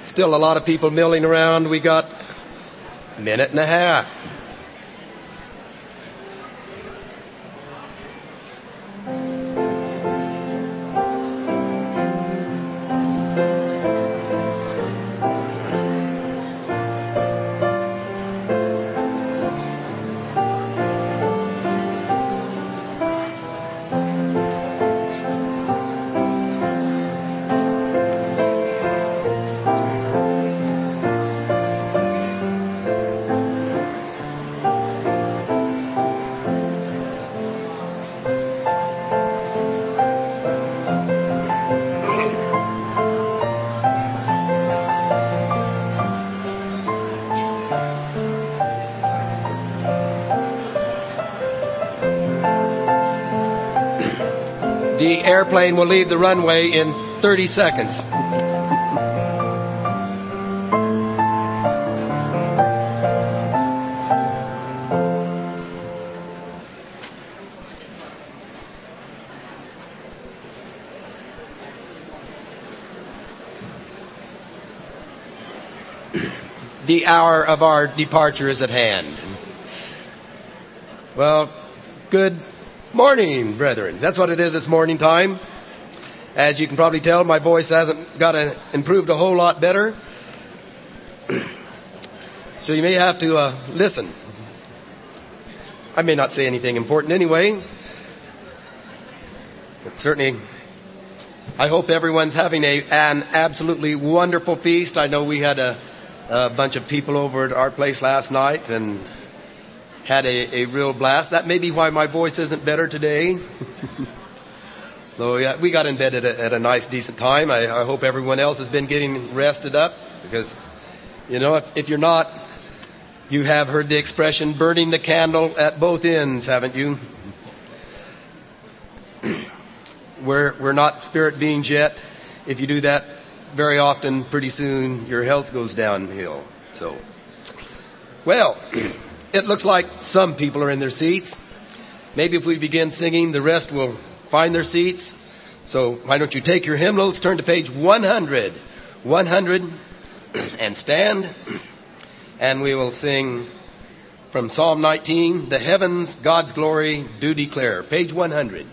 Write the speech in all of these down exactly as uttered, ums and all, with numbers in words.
Still a lot of people milling around. We got a minute and a half. The airplane will leave the runway in thirty seconds. The hour of our departure is at hand. Well, good morning, brethren. That's what it is. It's morning time. As you can probably tell, my voice hasn't got a, improved a whole lot better. So you may have to uh, listen. I may not say anything important anyway. But certainly, I hope everyone's having a, an absolutely wonderful feast. I know we had a, a bunch of people over at our place last night and had a, a real blast. That may be why my voice isn't better today. Though yeah, we got in bed at a, at a nice, decent time. I, I hope everyone else has been getting rested up because, you know, if, if you're not, you have heard the expression burning the candle at both ends, haven't you? we're, we're not spirit beings yet. If you do that very often, pretty soon your health goes downhill. So, well... It looks like some people are in their seats. Maybe if we begin singing, the rest will find their seats. So why don't you take your hymnals, turn to page one hundred. one hundred, and stand. And we will sing from Psalm nineteen, The Heavens, God's Glory, Do Declare. Page one hundred.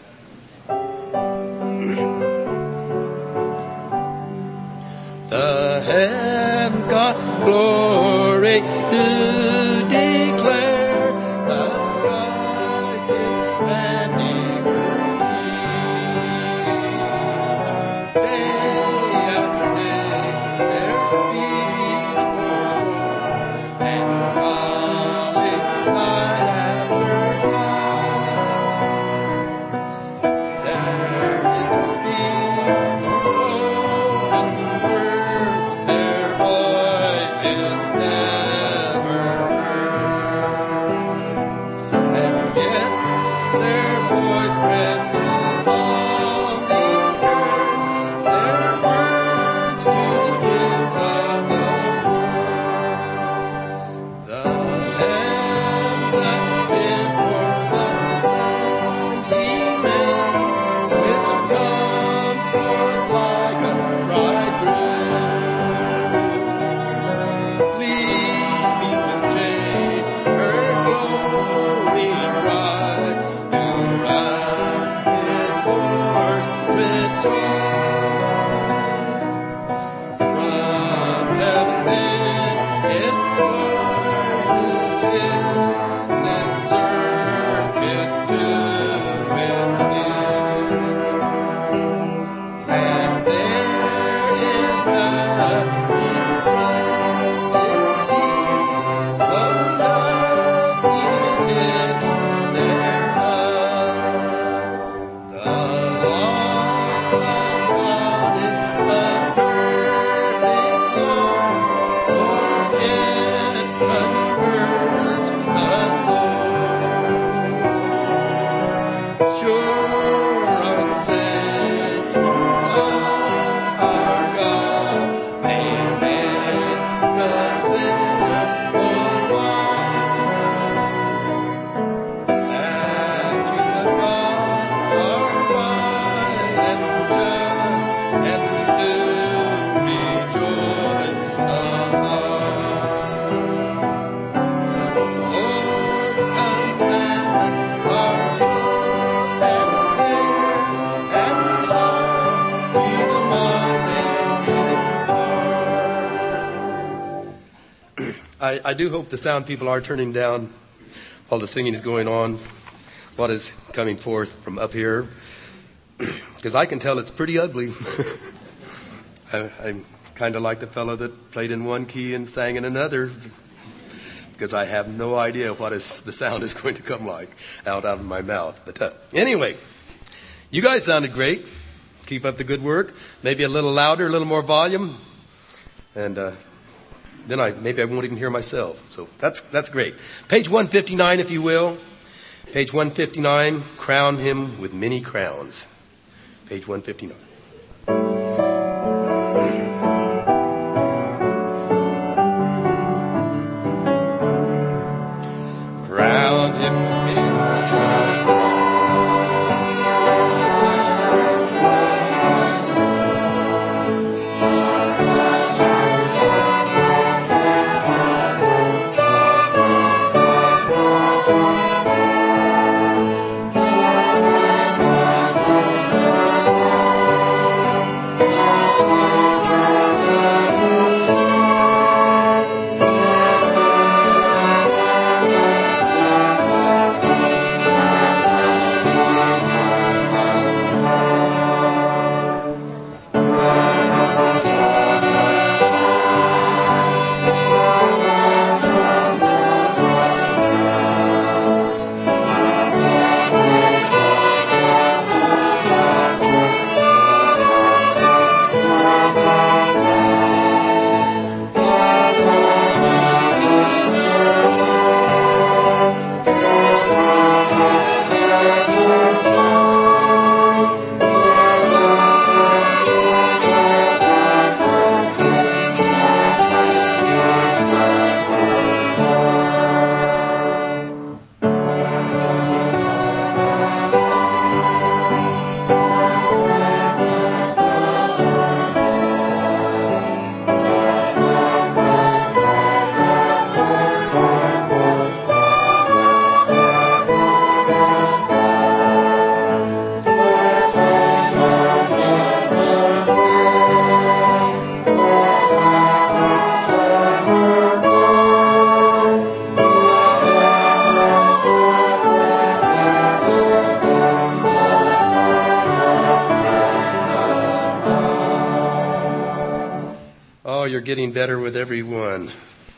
The heavens, God's glory, do declare, the skies His handiworks teach. Day after day, their speech pours forth, and coming night after night. There is no speech, no spoken word, their voice is never heard. And yet their voice spreads to all the earth, their words to the ends of the world. The heavens attend for the sound He made, which comes forth like a bridegroom, leaving His chain, her glowing bride, to run His course with joy. From heaven's end, its sword is, then circuit to its end. And there is nothing bright, it's He, though nothing is hidden thereof. The law of God is a perfect law, for it converts the soul. Sure are the sayings of our God, and I, I do hope the sound people are turning down while the singing is going on, what is coming forth from up here, because I can tell it's pretty ugly. I, I'm kind of like the fellow that played in one key and sang in another, because I have no idea what is, the sound is going to come like out, out of my mouth. But uh, anyway, you guys sounded great. Keep up the good work. Maybe a little louder, a little more volume. And uh, then I maybe I won't even hear myself. So that's that's great. Page one fifty-nine, if you will. Page one fifty-nine, crown him with many crowns. Page one fifty-nine. Crown him with many crowns. You're getting better with every one,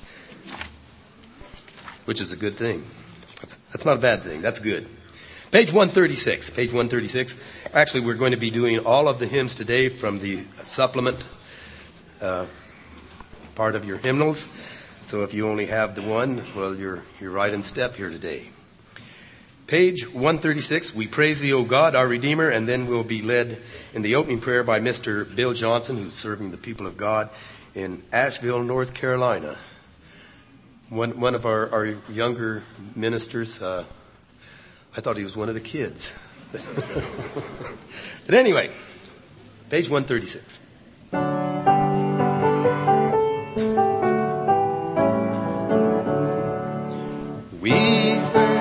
which is a good thing. That's, that's not a bad thing. That's good. Page one thirty-six. Page one thirty-six. Actually, we're going to be doing all of the hymns today from the supplement uh, part of your hymnals. So if you only have the one, well, you're you're right in step here today. Page one thirty-six. We praise thee, O God, our Redeemer, and then we'll be led in the opening prayer by Mister Bill Johnson, who's serving the people of God in Asheville, North Carolina. One one of our, our younger ministers, uh, I thought he was one of the kids. But anyway, page one thirty-six. We serve.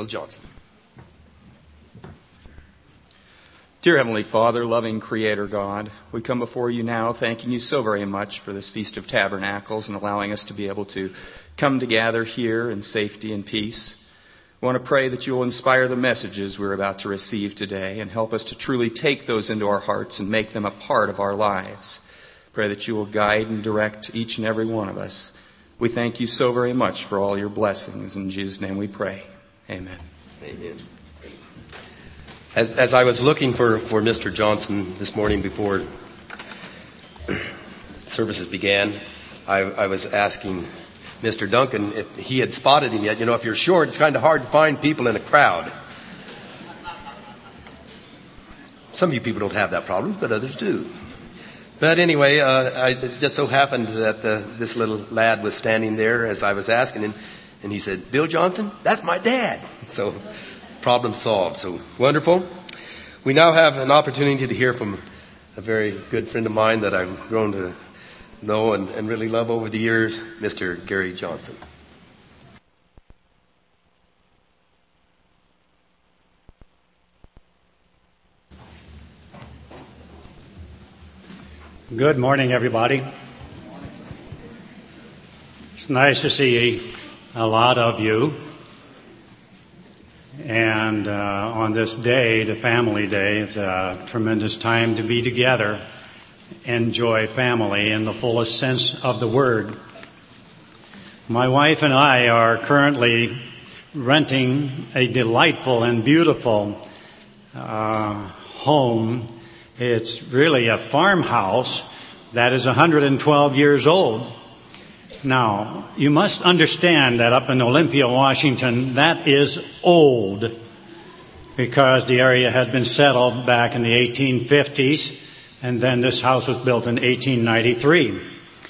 Johnson. Dear Heavenly Father, loving Creator God, we come before you now thanking you so very much for this Feast of Tabernacles and allowing us to be able to come together here in safety and peace. We want to pray that you will inspire the messages we're about to receive today and help us to truly take those into our hearts and make them a part of our lives. Pray that you will guide and direct each and every one of us. We thank you so very much for all your blessings. In Jesus' name we pray. Amen. Amen. As, as I was looking for, for Mister Johnson this morning before services began, I, I was asking Mister Duncan if he had spotted him yet. You know, if you're short, it's kind of hard to find people in a crowd. Some of you people don't have that problem, but others do. But anyway, uh, I, it just so happened that uh, this little lad was standing there as I was asking him, and he said, "Bill Johnson, that's my dad." So, problem solved. So wonderful. We now have an opportunity to hear from a very good friend of mine that I've grown to know and, and really love over the years, Mister Gary Johnson. Good morning, everybody. It's nice to see a lot of you. And uh, on this day, the family day, it's a tremendous time to be together, enjoy family in the fullest sense of the word. My wife and I are currently renting a delightful and beautiful uh, home. It's really a farmhouse that is one hundred twelve years old. Now, you must understand that up in Olympia, Washington, that is old because the area has been settled back in the eighteen fifties, and then this house was built in eighteen ninety-three.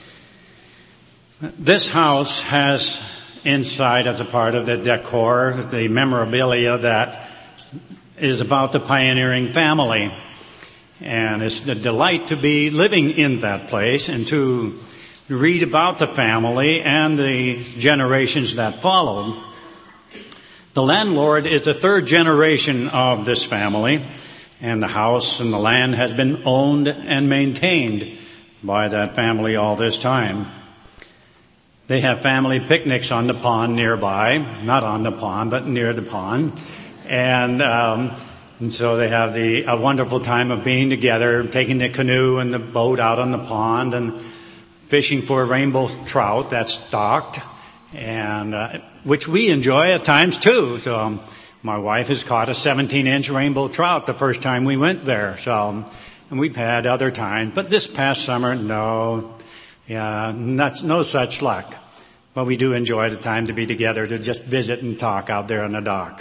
This house has inside, as a part of the decor, the memorabilia that is about the pioneering family. And it's a delight to be living in that place and to read about the family and the generations that followed. The landlord is the third generation of this family, and the house and the land has been owned and maintained by that family all this time. They have family picnics on the pond nearby, not on the pond, but near the pond. And, um, and so they have the, a wonderful time of being together, taking the canoe and the boat out on the pond and fishing for rainbow trout that's stocked, and uh, which we enjoy at times too. So um, my wife has caught a seventeen inch rainbow trout the first time we went there. So, um, and we've had other times, but this past summer, no, yeah, not, no such luck. But we do enjoy the time to be together to just visit and talk out there on the dock.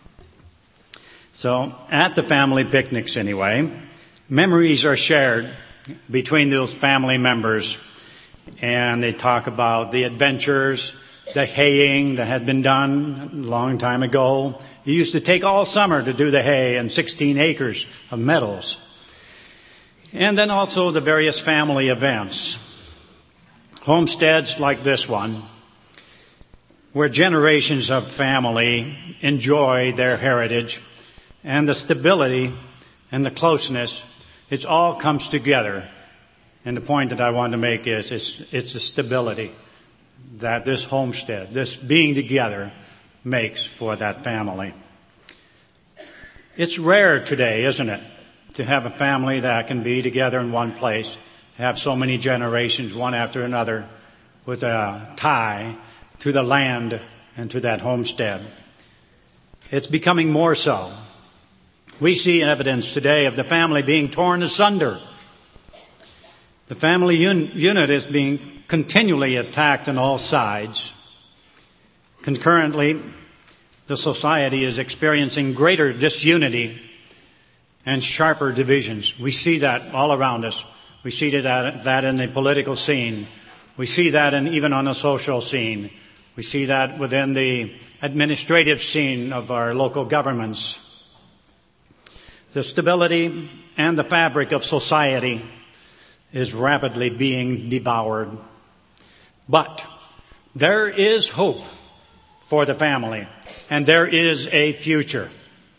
So at the family picnics anyway, memories are shared between those family members. And they talk about the adventures, the haying that had been done a long time ago. You used to take all summer to do the hay and sixteen acres of meadows. And then also the various family events. Homesteads like this one, where generations of family enjoy their heritage and the stability and the closeness. It all comes together. And the point that I want to make is it's, it's the stability that this homestead, this being together, makes for that family. It's rare today, isn't it, to have a family that can be together in one place, have so many generations, one after another, with a tie to the land and to that homestead. It's becoming more so. We see evidence today of the family being torn asunder. The family un- unit is being continually attacked on all sides. Concurrently, the society is experiencing greater disunity and sharper divisions. We see that all around us. We see that, that in the political scene. We see that in, even on the social scene. We see that within the administrative scene of our local governments. The stability and the fabric of society is rapidly being devoured. But there is hope for the family, and there is a future.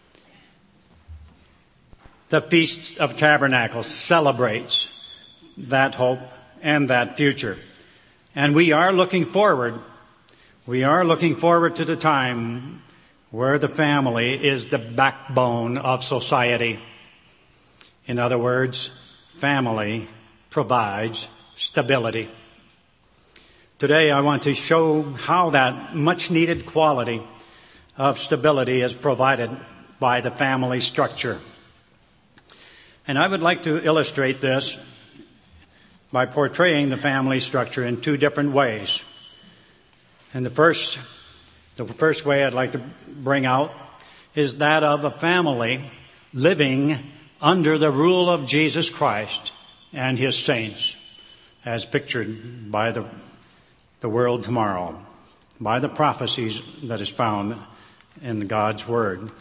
The Feast of Tabernacles celebrates that hope and that future. And we are looking forward, we are looking forward to the time where the family is the backbone of society. In other words, family provides stability. Today I want to show how that much needed quality of stability is provided by the family structure. And I would like to illustrate this by portraying the family structure in two different ways. And the first, the first way I'd like to bring out is that of a family living under the rule of Jesus Christ and His saints, as pictured by the, the world tomorrow, by the prophecies that is found in God's Word.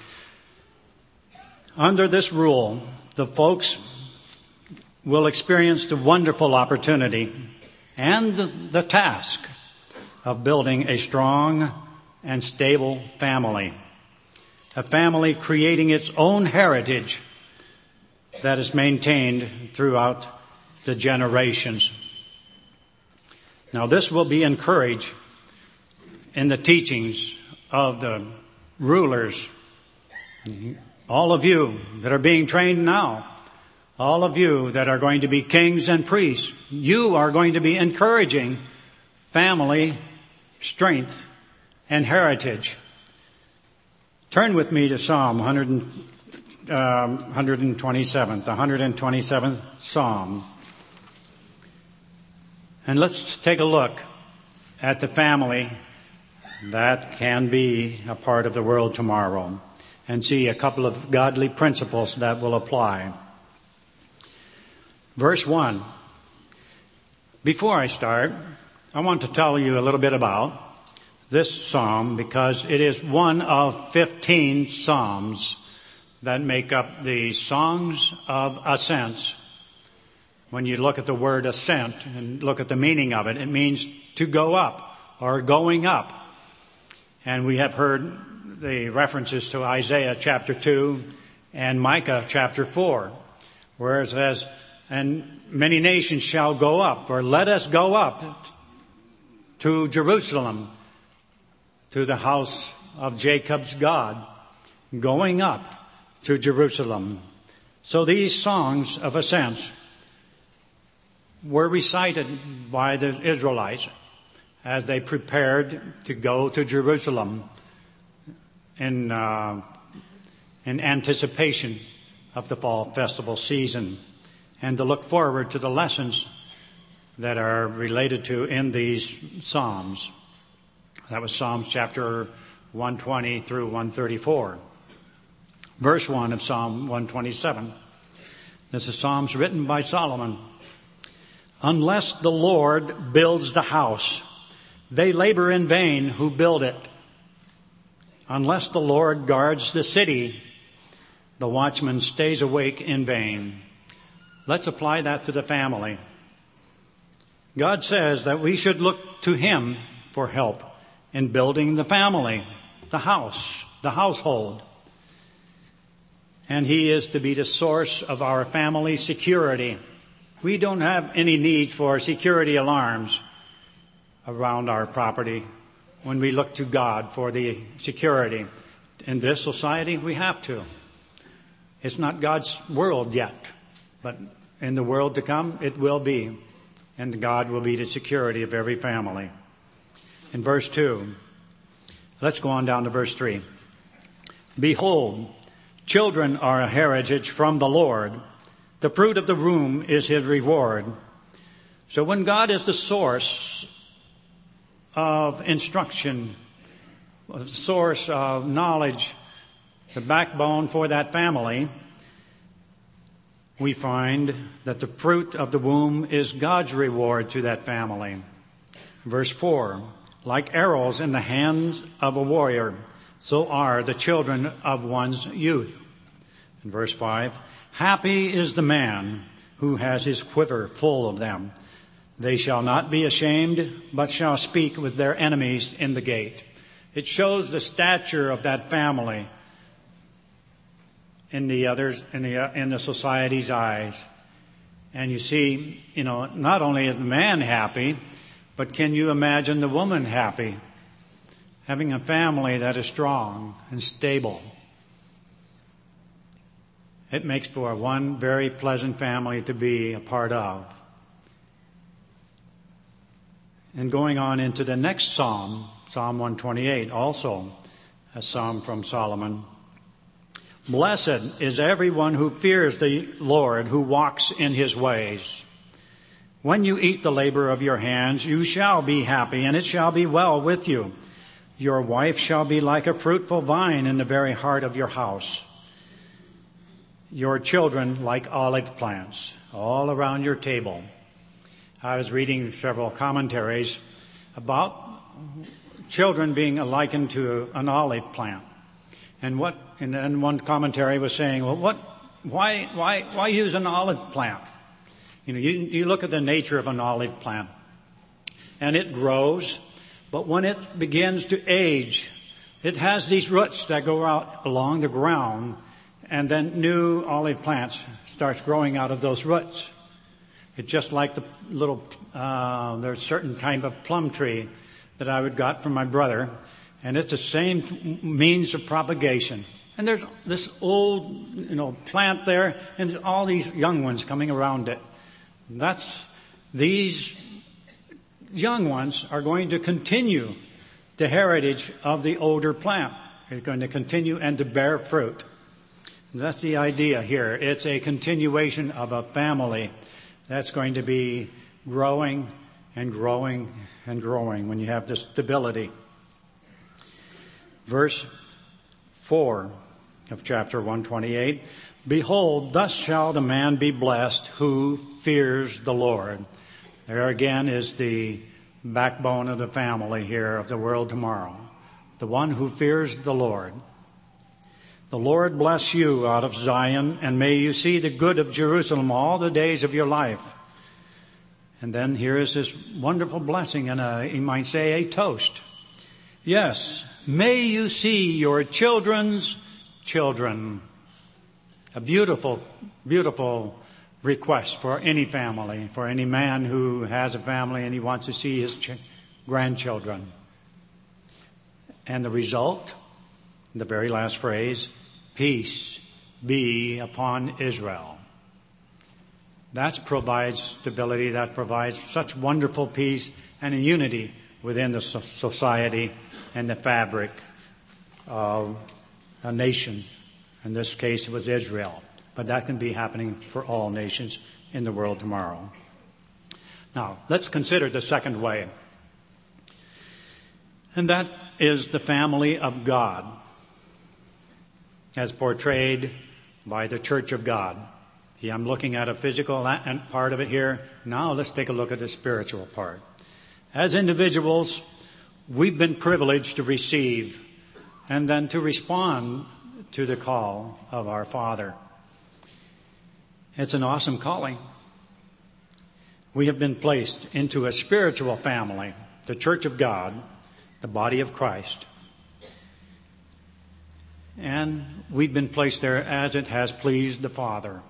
Under this rule, the folks will experience the wonderful opportunity and the, the task of building a strong and stable family. A family creating its own heritage that is maintained throughout the generations. Now, this will be encouraged in the teachings of the rulers. All of you that are being trained now, all of you that are going to be kings and priests, you are going to be encouraging family strength and heritage. Turn with me to Psalm one hundred, um, one hundred twenty-seven, the one hundred twenty-seventh Psalm. And let's take a look at the family that can be a part of the world tomorrow and see a couple of godly principles that will apply. Verse one. Before I start, I want to tell you a little bit about this psalm because it is one of fifteen psalms that make up the Songs of Ascents. When you look at the word ascent and look at the meaning of it, it means to go up or going up. And we have heard the references to Isaiah chapter two and Micah chapter four, where it says, and many nations shall go up, or let us go up to Jerusalem, to the house of Jacob's God, going up to Jerusalem. So these songs of ascents were recited by the Israelites as they prepared to go to Jerusalem in, uh, in anticipation of the fall festival season, and to look forward to the lessons that are related to in these Psalms. That was Psalms chapter one twenty through one thirty-four. Verse one of Psalm one twenty-seven. This is Psalms written by Solomon. Unless the Lord builds the house, they labor in vain who build it. Unless the Lord guards the city, the watchman stays awake in vain. Let's apply that to the family. God says that we should look to Him for help in building the family, the house, the household. And He is to be the source of our family security. We don't have any need for security alarms around our property when we look to God for the security. In this society, we have to. It's not God's world yet, but in the world to come, it will be. And God will be the security of every family. In verse two, let's go on down to verse three. Behold, children are a heritage from the Lord. The fruit of the womb is His reward. So when God is the source of instruction, the source of knowledge, the backbone for that family, we find that the fruit of the womb is God's reward to that family. Verse four, like arrows in the hands of a warrior, so are the children of one's youth. In verse five, happy is the man who has his quiver full of them. They shall not be ashamed, but shall speak with their enemies in the gate. It shows the stature of that family in the others, in the, uh, in the society's eyes. And you see, you know, not only is the man happy, but can you imagine the woman happy? Having a family that is strong and stable. It makes for one very pleasant family to be a part of. And going on into the next psalm, Psalm one twenty-eight, also a psalm from Solomon. Blessed is everyone who fears the Lord, who walks in his ways. When you eat the labor of your hands, you shall be happy, and it shall be well with you. Your wife shall be like a fruitful vine in the very heart of your house. Your children like olive plants all around your table. I was reading several commentaries about children being likened to an olive plant. And what, and then one commentary was saying, well, what, why, why, why use an olive plant? You know, you, you look at the nature of an olive plant, and it grows, but when it begins to age, it has these roots that go out along the ground, and then new olive plants starts growing out of those roots. It's just like the little, uh, there's a certain type of plum tree that I would got from my brother, and it's the same means of propagation. And there's this old, you know, plant there, and there's all these young ones coming around it. That's, these young ones are going to continue the heritage of the older plant. It's going to continue and to bear fruit. That's the idea here. It's a continuation of a family that's going to be growing and growing and growing when you have this stability. Verse four of chapter one twenty-eight. Behold, thus shall the man be blessed who fears the Lord. There again is the backbone of the family here of the world tomorrow. The one who fears the Lord. The Lord bless you out of Zion, and may you see the good of Jerusalem all the days of your life. And then here is this wonderful blessing, and a, you might say a toast. Yes, may you see your children's children. A beautiful, beautiful request for any family, for any man who has a family and he wants to see his ch- grandchildren. And the result, the very last phrase, peace be upon Israel. That provides stability, that provides such wonderful peace and a unity within the society and the fabric of a nation. In this case, it was Israel. But that can be happening for all nations in the world tomorrow. Now, let's consider the second way. And that is the family of God, as portrayed by the Church of God. Yeah, I'm looking at a physical part of it here. Now let's take a look at the spiritual part. As individuals, we've been privileged to receive and then to respond to the call of our Father. It's an awesome calling. We have been placed into a spiritual family, the Church of God, the body of Christ. And we've been placed there as it has pleased the Father.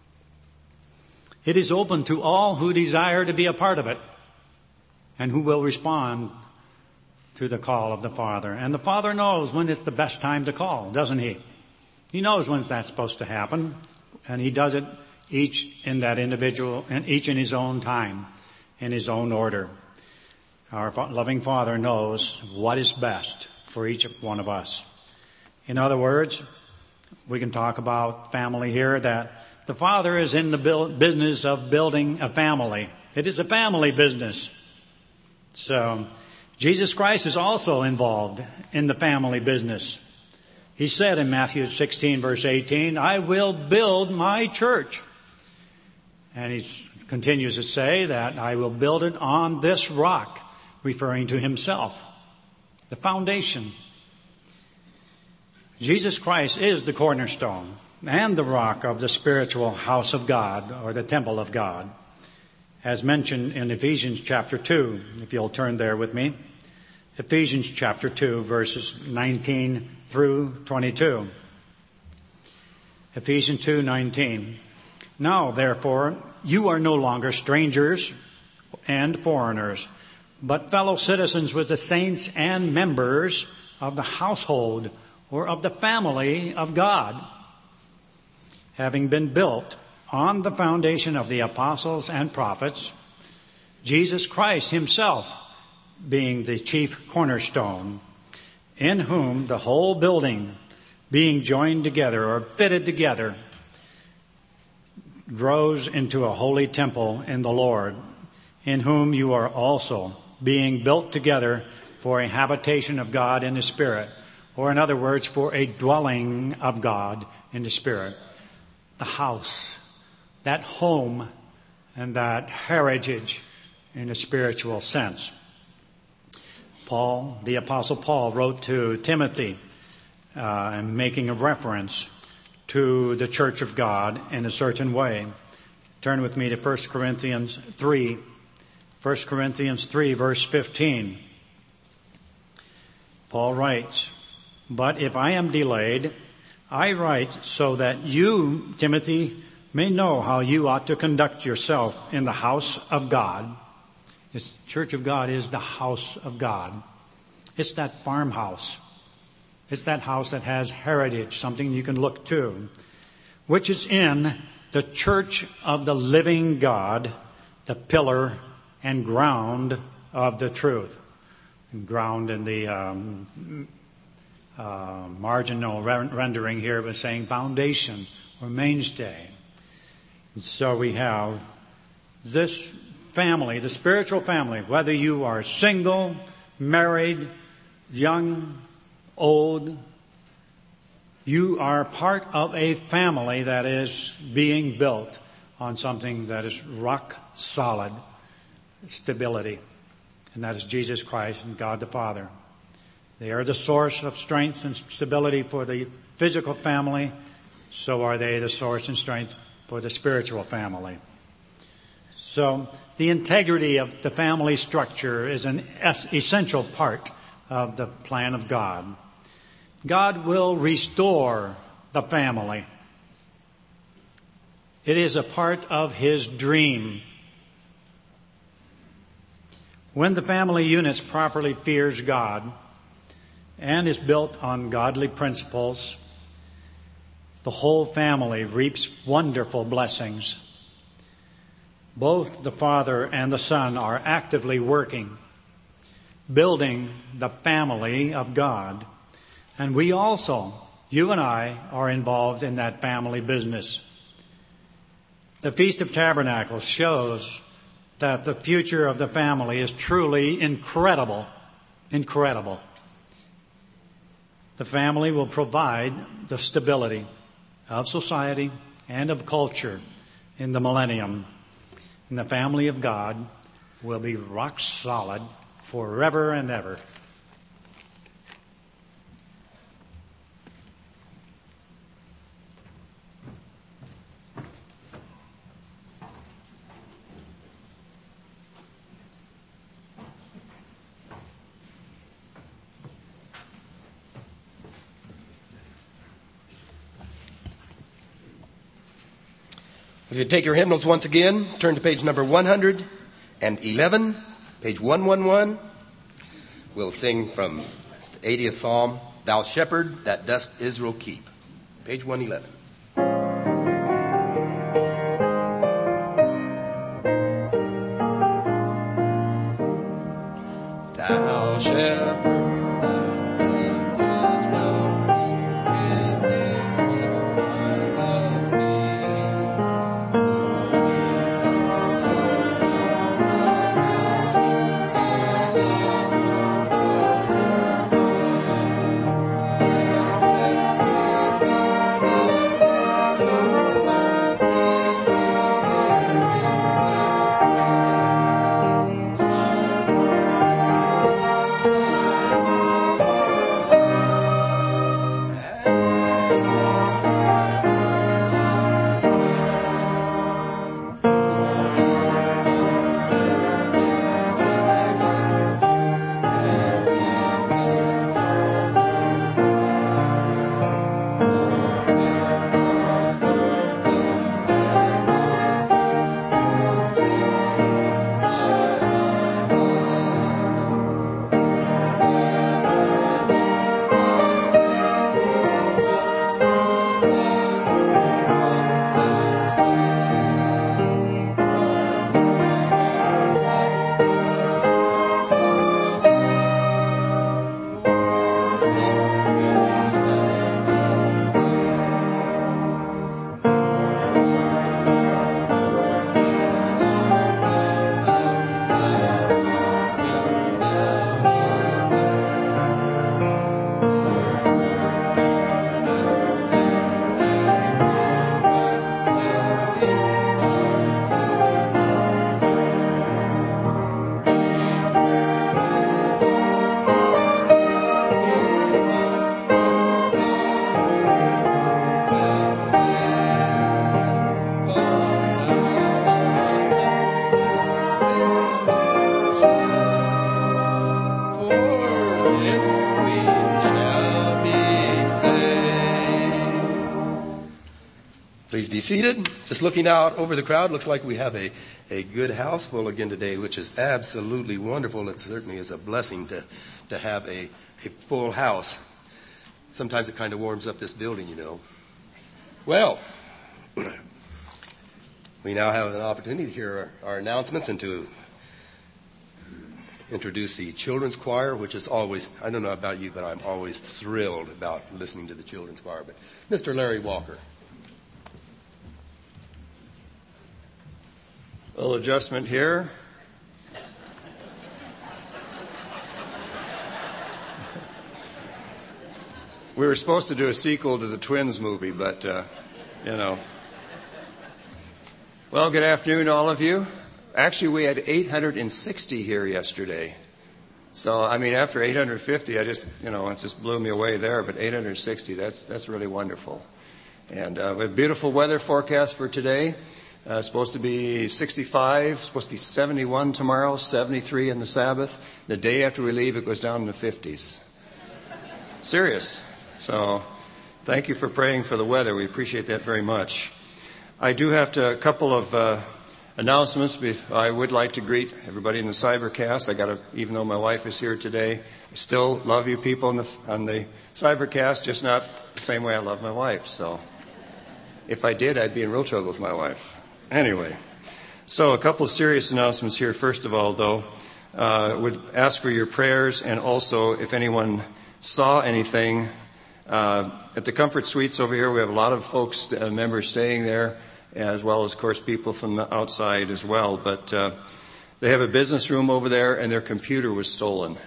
It is open to all who desire to be a part of it and who will respond to the call of the Father. And the Father knows when it's the best time to call, doesn't he? He knows when that's supposed to happen, and he does it each in that individual, and each in his own time, in his own order. Our loving Father knows what is best for each one of us. In other words, we can talk about family here, that the Father is in the build, business of building a family. It is a family business. So Jesus Christ is also involved in the family business. He said in Matthew sixteen, verse eighteen, I will build my church. And he continues to say that I will build it on this rock, referring to himself, the foundation. Jesus Christ is the cornerstone and the rock of the spiritual house of God, or the temple of God, as mentioned in Ephesians chapter two, if you'll turn there with me. Ephesians chapter two, verses nineteen through twenty-two. Ephesians two nineteen. Now, therefore, you are no longer strangers and foreigners, but fellow citizens with the saints and members of the household or of the family of God, having been built on the foundation of the apostles and prophets, Jesus Christ himself being the chief cornerstone, in whom the whole building being joined together or fitted together grows into a holy temple in the Lord, in whom you are also being built together for a habitation of God in the Spirit, or in other words, for a dwelling of God in the Spirit. The house, that home, and that heritage in a spiritual sense. Paul, the Apostle Paul, wrote to Timothy, uh, and making a reference to the church of God in a certain way. Turn with me to First Corinthians three. First Corinthians three, verse fifteen. Paul writes, "But if I am delayed, I write so that you, Timothy, may know how you ought to conduct yourself in the house of God." This church of God is the house of God. It's that farmhouse. It's that house that has heritage, something you can look to, which is in the church of the living God, the pillar and ground of the truth. And ground in the um, uh, marginal rendering here was saying foundation or mainstay. And so we have this family, the spiritual family, whether you are single, married, young, old, you are part of a family that is being built on something that is rock solid stability, and that is Jesus Christ and God the Father. They are the source of strength and stability for the physical family. So are they the source and strength for the spiritual family. So the integrity of the family structure is an essential part of the plan of God. God will restore the family. It is a part of His dream. When the family unit properly fears God and is built on godly principles, the whole family reaps wonderful blessings. Both the Father and the Son are actively working, building the family of God. And we also, you and I, are involved in that family business. The Feast of Tabernacles shows that the future of the family is truly incredible, incredible. The family will provide the stability of society and of culture in the millennium. And the family of God will be rock solid forever and ever. If you take your hymnals once again, turn to page number one hundred eleven, page one eleven. We'll sing from the eightieth Psalm, "Thou Shepherd that dost Israel keep." Page one eleven. Thou shepherd. be seated. Just looking out over the crowd, looks like we have a, a good house full again today, which is absolutely wonderful. It certainly is a blessing to, to have a, a full house. Sometimes it kind of warms up this building, you know. Well, we now have an opportunity to hear our, our announcements and to introduce the children's choir, which is always, I don't know about you, but I'm always thrilled about listening to the children's choir. But Mister Larry Walker. A little adjustment here. We were supposed to do a sequel to the Twins movie, but, uh, you know. Well, good afternoon, all of you. Actually, we had eight hundred sixty here yesterday. So, I mean, after eight hundred fifty, I just, you know, it just blew me away there. But eight hundred sixty, that's that's really wonderful. And uh, we have beautiful weather forecast for today. Uh, it's supposed to be sixty-five, supposed to be seventy-one tomorrow, seventy-three in the Sabbath. The day after we leave, it goes down in the fifties. Serious. So thank you for praying for the weather. We appreciate that very much. I do have to, a couple of uh, announcements. I would like to greet everybody in the Cybercast. I got to, even though my wife is here today, I still love you people on the, on the Cybercast, just not the same way I love my wife. So if I did, I'd be in real trouble with my wife. Anyway, so a couple of serious announcements here. First of all, though, uh, would ask for your prayers, and also if anyone saw anything uh, at the Comfort Suites over here. We have a lot of folks, uh, members staying there, as well as, of course, people from the outside as well. But uh, they have a business room over there, and their computer was stolen.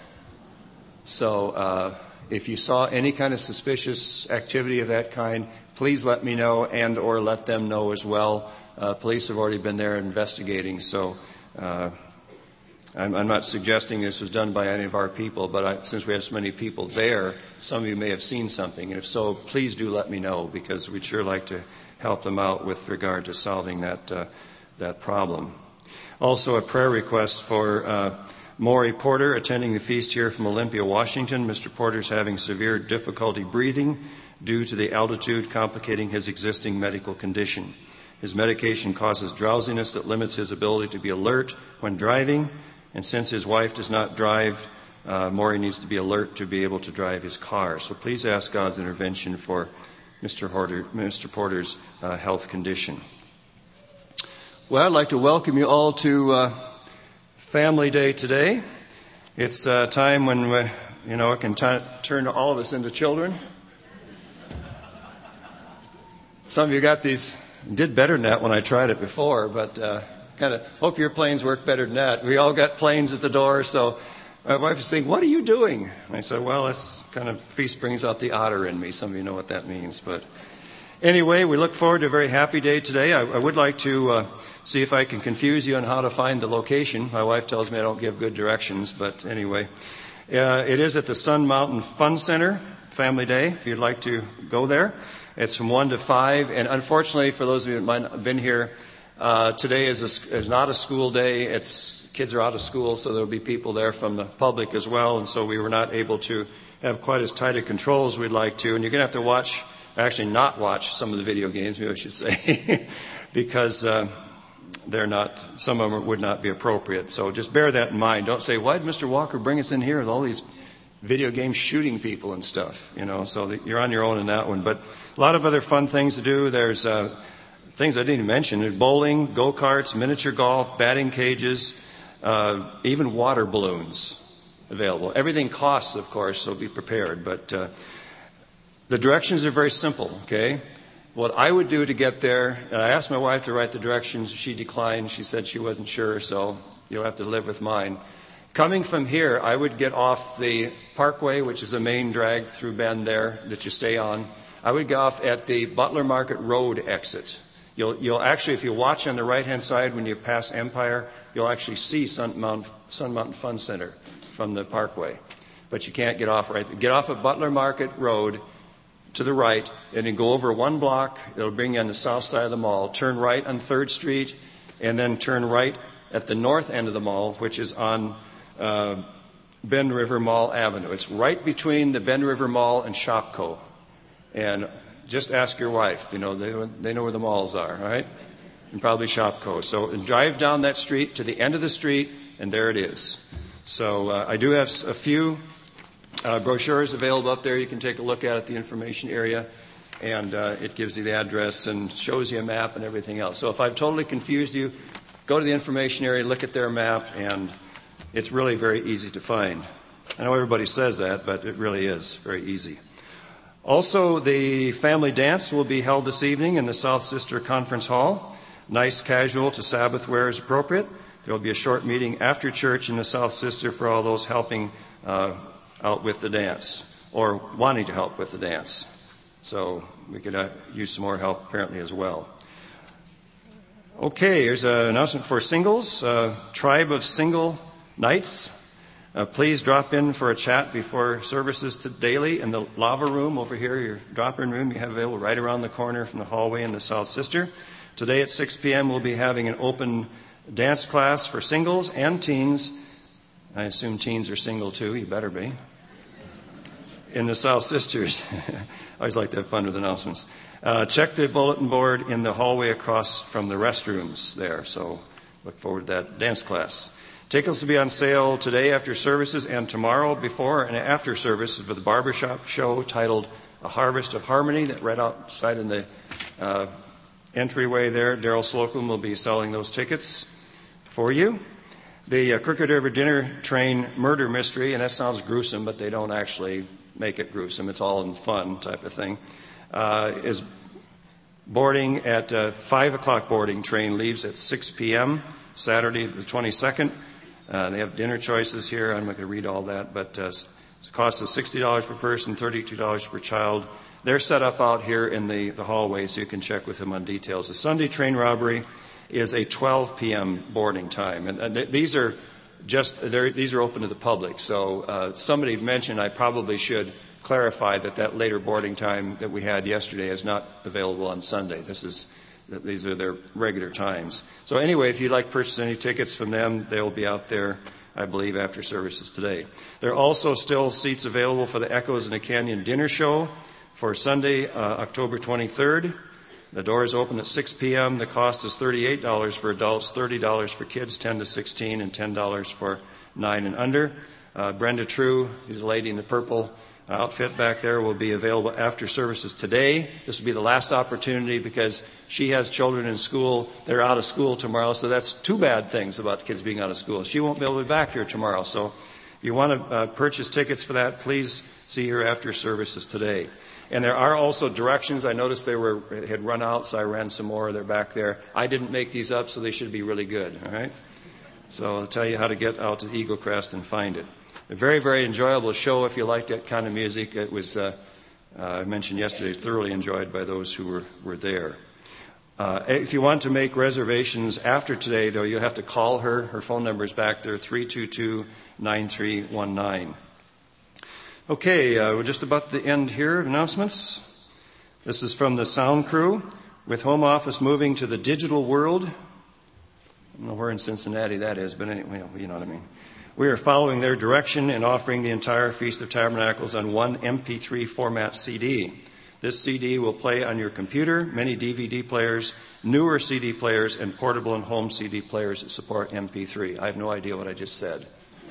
So uh, if you saw any kind of suspicious activity of that kind, please let me know, and or let them know as well. Uh, police have already been there investigating, so uh, I'm, I'm not suggesting this was done by any of our people, but I, since we have so many people there, some of you may have seen something. And if so, please do let me know, because we'd sure like to help them out with regard to solving that uh, that problem. Also, a prayer request for uh, Maury Porter, attending the feast here from Olympia, Washington. Mister Porter's having severe difficulty breathing due to the altitude complicating his existing medical condition. His medication causes drowsiness that limits his ability to be alert when driving, and since his wife does not drive, uh, Maury needs to be alert to be able to drive his car. So please ask God's intervention for Mister Porter, Mister Porter's uh, health condition. Well, I'd like to welcome you all to uh, Family Day today. It's a time when, we, you know, it can t- turn all of us into children. Some of you got these... Did better than that when I tried it before, but uh, kind of hope your planes work better than that. We all got planes at the door, so my wife was saying, "What are you doing?" And I said, "Well, this kind of feast brings out the otter in me." Some of you know what that means, but anyway, we look forward to a very happy day today. I, I would like to uh, see if I can confuse you on how to find the location. My wife tells me I don't give good directions, but anyway, uh, it is at the Sun Mountain Fun Center, Family Day. If you'd like to go there. It's from one to five, and unfortunately, for those of you that might not have been here, uh, today is, a, is not a school day. It's kids are out of school, so there will be people there from the public as well, and so we were not able to have quite as tight a control as we'd like to. And you're going to have to watch, actually not watch some of the video games, maybe I should say, because uh, they're not, some of them would not be appropriate. So just bear that in mind. Don't say, "Why did Mister Walker bring us in here with all these video games shooting people and stuff?" You know, so that you're on your own in that one. But a lot of other fun things to do. There's uh, things I didn't even mention. There's bowling, go-karts, miniature golf, batting cages, uh, even water balloons available. Everything costs, of course, so be prepared. But uh, the directions are very simple, okay? What I would do to get there, and I asked my wife to write the directions. She declined. She said she wasn't sure, so you'll have to live with mine. Coming from here, I would get off the Parkway, which is the main drag through Bend there that you stay on. I would get off at the Butler Market Road exit. You'll, you'll actually, if you watch on the right-hand side when you pass Empire, you'll actually see Sun Mountain, Sun Mountain Fun Center from the Parkway. But you can't get off right. Get off at Butler Market Road to the right, and then go over one block. It'll bring you on the south side of the mall. Turn right on third Street, and then turn right at the north end of the mall, which is on uh, Bend River Mall Avenue. It's right between the Bend River Mall and Shopko. And just ask your wife. You know, they, they know where the malls are, all right? And probably Shopko. So drive down that street to the end of the street, and there it is. So uh, I do have a few uh, brochures available up there. You can take a look at at the information area, and uh, it gives you the address and shows you a map and everything else. So if I've totally confused you, go to the information area, look at their map, and it's really very easy to find. I know everybody says that, but it really is very easy. Also, the family dance will be held this evening in the South Sister Conference Hall. Nice casual to Sabbath wear is appropriate. There will be a short meeting after church in the South Sister for all those helping uh, out with the dance or wanting to help with the dance. So we could uh, use some more help apparently as well. Okay, here's an announcement for singles. Uh, Tribe of Single Nights. Uh, please drop in for a chat before services to daily in the lava room over here, your drop-in room you have available right around the corner from the hallway in the South Sister. Today at six p.m. we'll be having an open dance class for singles and teens. I assume teens are single too. You better be. In the South Sisters. I always like to have fun with announcements. Uh, check the bulletin board in the hallway across from the restrooms there. So look forward to that dance class. Tickets will be on sale today after services and tomorrow before and after services for the barbershop show titled A Harvest of Harmony that right outside in the uh, entryway there. Daryl Slocum will be selling those tickets for you. The uh, Crooked River Dinner Train murder mystery, and that sounds gruesome, but they don't actually make it gruesome. It's all in fun type of thing, uh, is boarding at uh, five o'clock boarding train leaves at six p.m. Saturday the twenty-second. Uh, they have dinner choices here. I'm not going to read all that, but uh, the cost is sixty dollars per person, thirty-two dollars per child. They're set up out here in the, the hallway, so you can check with them on details. The Sunday train robbery is a twelve p.m. boarding time, and, and th- these are just these are open to the public. So uh, somebody mentioned I probably should clarify that that later boarding time that we had yesterday is not available on Sunday. This is These are their regular times. So anyway, if you'd like to purchase any tickets from them, they'll be out there, I believe, after services today. There are also still seats available for the Echoes in the Canyon dinner show for Sunday, uh, October twenty-third. The doors open at six p.m. The cost is thirty-eight dollars for adults, thirty dollars for kids ten to sixteen, and ten dollars for nine and under. Uh, Brenda True, who's a lady in the purple outfit back there, will be available after services today. This will be the last opportunity because she has children in school. They're out of school tomorrow, so that's two bad things about kids being out of school. She won't be able to be back here tomorrow. So if you want to uh, purchase tickets for that, please see her after services today. And there are also directions. I noticed they were had run out, so I ran some more. They're back there. I didn't make these up, so they should be really good. All right? So I'll tell you how to get out to Eagle Crest and find it. A very, very enjoyable show if you like that kind of music. It was, uh, uh, I mentioned yesterday, thoroughly enjoyed by those who were, were there. Uh, if you want to make reservations after today, though, you'll have to call her. Her phone number is back there, three two two, nine three one nine. Okay, uh, we're just about the end here of announcements. This is from the sound crew. With home office moving to the digital world, I don't know where in Cincinnati that is, but anyway, you know what I mean. We are following their direction and offering the entire Feast of Tabernacles on one M P three format C D. This C D will play on your computer, many D V D players, newer C D players, and portable and home C D players that support M P three. I have no idea what I just said.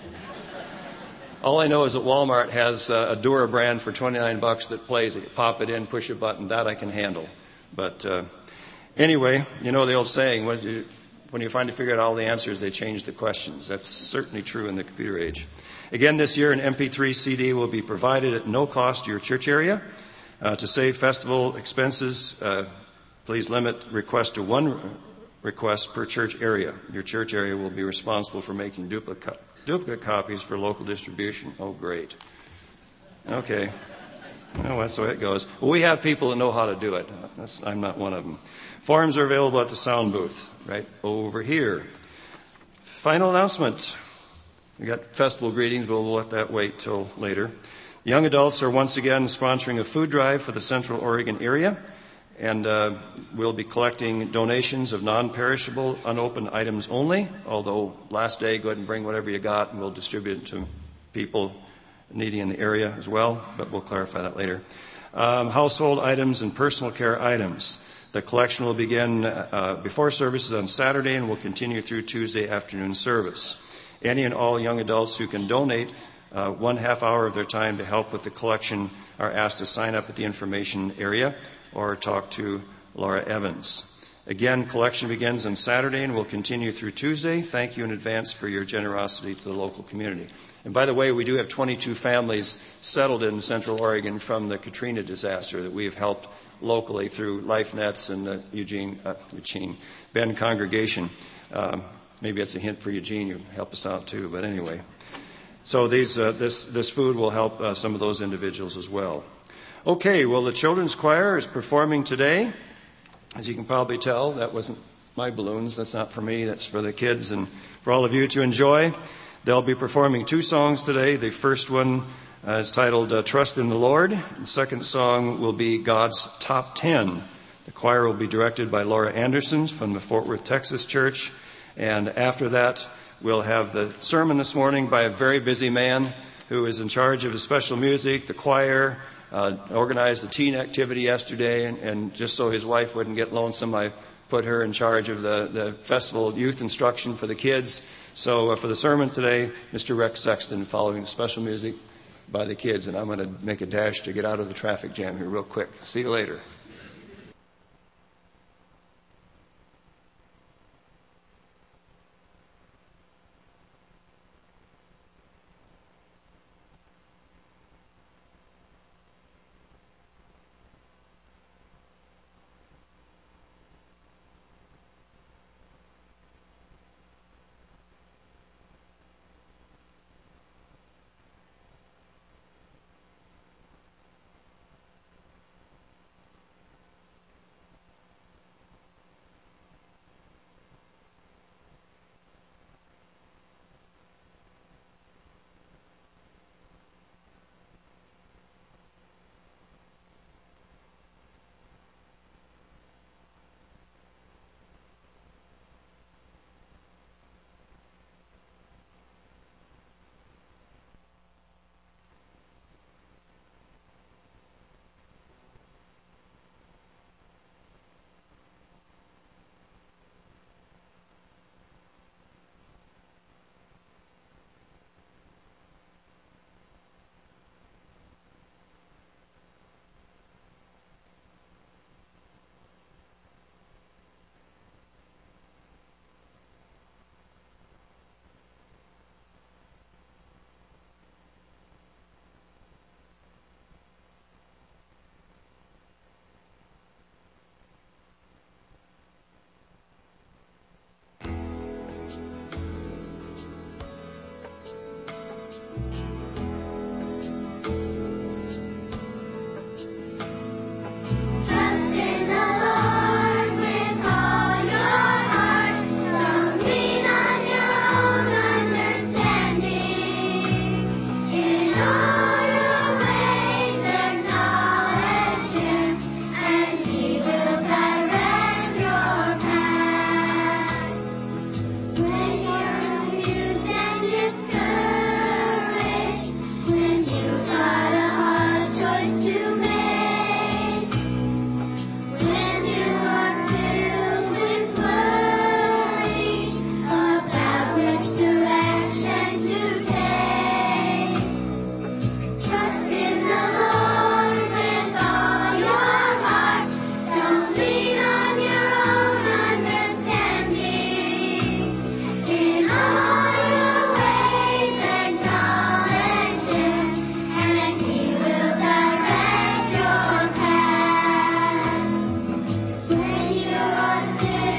All I know is that Walmart has a Dura brand for twenty-nine bucks that plays it. You pop it in, push a button. That I can handle. But uh, anyway, you know the old saying, when you, when you finally figure out all the answers, they change the questions. That's certainly true in the computer age. Again, this year, an M P three C D will be provided at no cost to your church area. Uh, to save festival expenses, uh, please limit requests to one request per church area. Your church area will be responsible for making duplicate duplicate copies for local distribution. Oh, great. Okay. Well, that's the way it goes. Well, we have people that know how to do it. That's, I'm not one of them. Forms are available at the sound booth right over here. Final announcement. We got festival greetings, but we'll let that wait till later. Young adults are once again sponsoring a food drive for the Central Oregon area, and uh, we'll be collecting donations of non-perishable, unopened items only, although last day, go ahead and bring whatever you got, and we'll distribute it to people needy in the area as well, but we'll clarify that later. um, household items, and personal care items. The collection will begin uh, before services on Saturday and will continue through Tuesday afternoon service. Any and all young adults who can donate uh, one half hour of their time to help with the collection are asked to sign up at the information area or talk to Laura Evans. Again, collection begins on Saturday and will continue through Tuesday. Thank you in advance for your generosity to the local community. And by the way, we do have twenty-two families settled in Central Oregon from the Katrina disaster that we have helped locally through LifeNets and the Eugene, uh, Eugene Bend congregation. Um, maybe it's a hint for Eugene. You help us out too. But anyway, so these uh, this this food will help uh, some of those individuals as well. Okay, well, the children's choir is performing today. As you can probably tell, that wasn't my balloons. That's not for me. That's for the kids and for all of you to enjoy. They'll be performing two songs today. The first one uh, is titled uh, Trust in the Lord. The second song will be God's Top Ten. The choir will be directed by Laura Anderson from the Fort Worth, Texas church. And after that, we'll have the sermon this morning by a very busy man who is in charge of the special music, the choir, uh, organized the teen activity yesterday, and, and just so his wife wouldn't get lonesome, I put her in charge of the, the festival youth instruction for the kids. So uh, for the sermon today, Mister Rex Sexton following the special music by the kids. And I'm going to make a dash to get out of the traffic jam here real quick. See you later.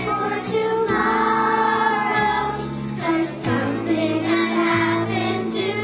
Something has happened to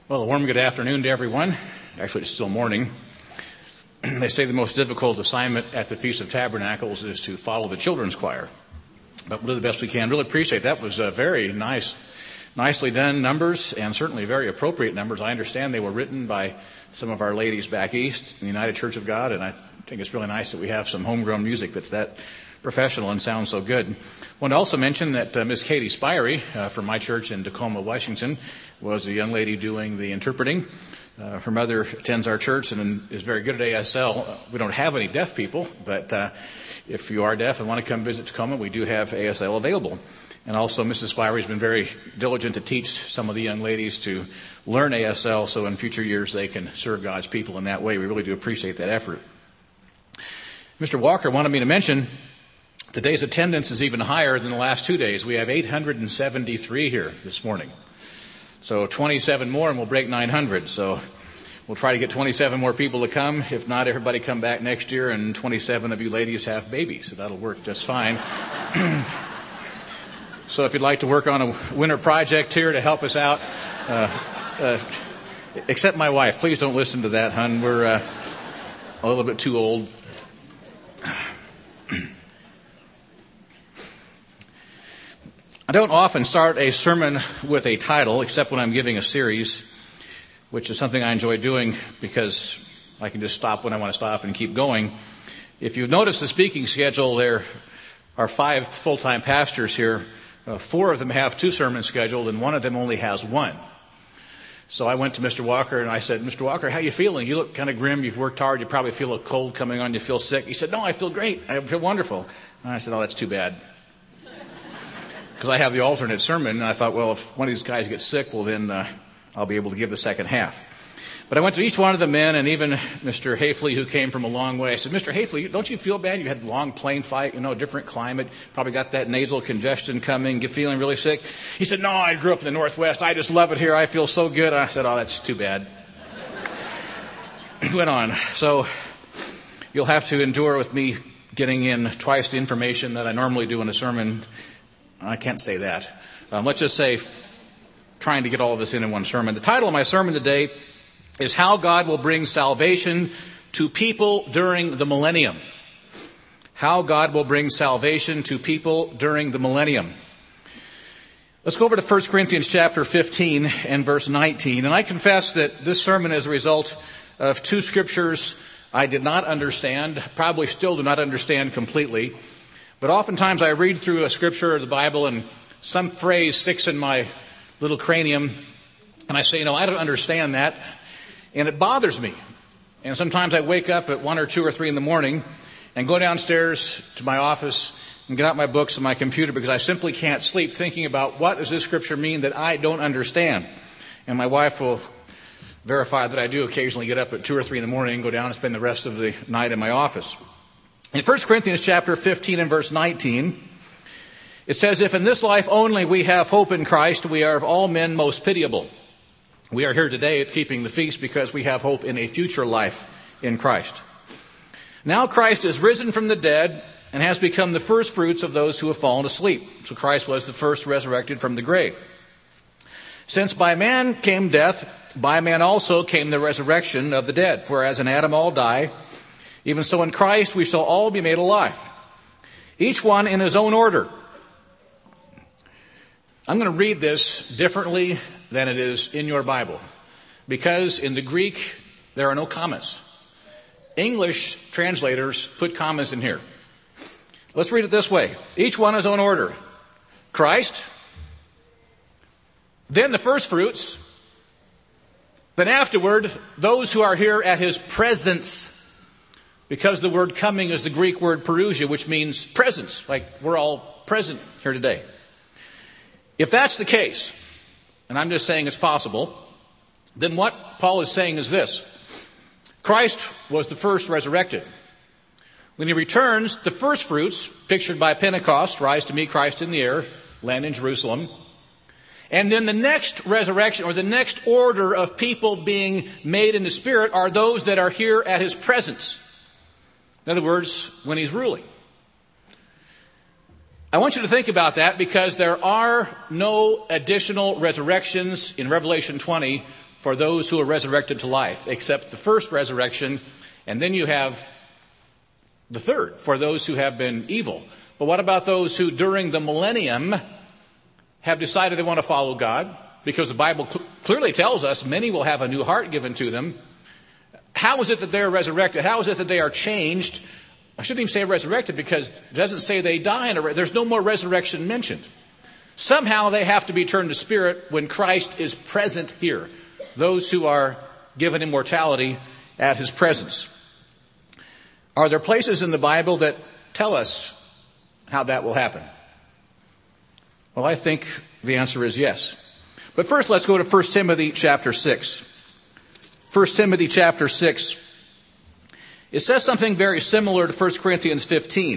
Well, a warm good afternoon to everyone. Actually, it's still morning. They say the most difficult assignment at the Feast of Tabernacles is to follow the children's choir. But we'll do the best we can. Really appreciate that. Was a very nice, nicely done numbers, and certainly very appropriate numbers. I understand they were written by some of our ladies back east in the United Church of God, and I think it's really nice that we have some homegrown music that's that professional and sounds so good. I want to also mention that uh, Miss Katie Spirey uh, from my church in Tacoma, Washington, was a young lady doing the interpreting. Uh, her mother attends our church and is very good at A S L. Uh, we don't have any deaf people, but uh, if you are deaf and want to come visit Tacoma, we do have A S L available. And also, Missus Spirey has been very diligent to teach some of the young ladies to learn A S L, so in future years they can serve God's people in that way. We really do appreciate that effort. Mister Walker wanted me to mention today's attendance is even higher than the last two days. We have eight hundred seventy-three here this morning. So twenty-seven more and we'll break nine hundred. So we'll try to get twenty-seven more people to come. If not, everybody come back next year and twenty-seven of you ladies have babies. So that'll work just fine. So if you'd like to work on a winter project here to help us out, uh, uh, except my wife, please don't listen to that, hon. We're uh, a little bit too old. I don't often start a sermon with a title, except when I'm giving a series, which is something I enjoy doing because I can just stop when I want to stop and keep going. If you've noticed the speaking schedule, there are five full-time pastors here. Uh, four of them have two sermons scheduled, and one of them only has one. So I went to Mister Walker and I said, Mister Walker, how are you feeling? You look kind of grim. You've worked hard. You probably feel a cold coming on. You feel sick. He said, no, I feel great. I feel wonderful. And I said, oh, that's too bad. Because I have the alternate sermon, and I thought, well, if one of these guys gets sick, well, then uh, I'll be able to give the second half. But I went to each one of the men, and even Mister Hafley, who came from a long way. I said, Mister Hafley, don't you feel bad? You had a long plane flight, you know, different climate, probably got that nasal congestion coming, get feeling really sick. He said, no, I grew up in the Northwest. I just love it here. I feel so good. I said, oh, that's too bad. Went on. So you'll have to endure with me getting in twice the information that I normally do in a sermon. I can't say that. Um, let's just say trying to get all of this in in one sermon. The title of my sermon today is How God Will Bring Salvation to People During the Millennium. How God will bring salvation to people during the millennium. Let's go over to First Corinthians chapter fifteen and verse nineteen. And I confess that this sermon is a result of two scriptures I did not understand, probably still do not understand completely. But oftentimes I read through a scripture of the Bible and some phrase sticks in my little cranium and I say, you know, I don't understand that. And it bothers me. And sometimes I wake up at one or two or three in the morning and go downstairs to my office and get out my books and my computer because I simply can't sleep thinking about what does this scripture mean that I don't understand. And my wife will verify that I do occasionally get up at two or three in the morning and go down and spend the rest of the night in my office. In First Corinthians chapter fifteen and verse nineteen, it says, if in this life only we have hope in Christ, we are of all men most pitiable. We are here today at keeping the feast because we have hope in a future life in Christ. Now Christ is risen from the dead and has become the first fruits of those who have fallen asleep. So Christ was the first resurrected from the grave. Since by man came death, by man also came the resurrection of the dead. For as in Adam all die, even so in Christ we shall all be made alive, each one in his own order. I'm going to read this differently than it is in your Bible, because in the Greek there are no commas. English translators put commas in here. Let's read it this way. Each one his own order. Christ, then the first fruits, then afterward those who are here at his presence. Because the word coming is the Greek word parousia, which means presence, like we're all present here today. If that's the case, and I'm just saying it's possible, then what Paul is saying is this. Christ was the first resurrected. When he returns, the first fruits, pictured by Pentecost, rise to meet Christ in the air, land in Jerusalem. And then the next resurrection, or the next order of people being made in the Spirit, are those that are here at his presence. In other words, when he's ruling. I want you to think about that because there are no additional resurrections in Revelation twenty for those who are resurrected to life, except the first resurrection, and then you have the third for those who have been evil. But what about those who during the millennium have decided they want to follow God? Because the Bible cl- clearly tells us many will have a new heart given to them. How is it that they're resurrected? How is it that they are changed? I shouldn't even say resurrected, because it doesn't say they die. In a re- There's no more resurrection mentioned. Somehow they have to be turned to spirit when Christ is present here. Those who are given immortality at his presence. Are there places in the Bible that tell us how that will happen? Well, I think the answer is yes. But first, let's go to First Timothy chapter six. First Timothy chapter six. It says something very similar to First Corinthians fifteen.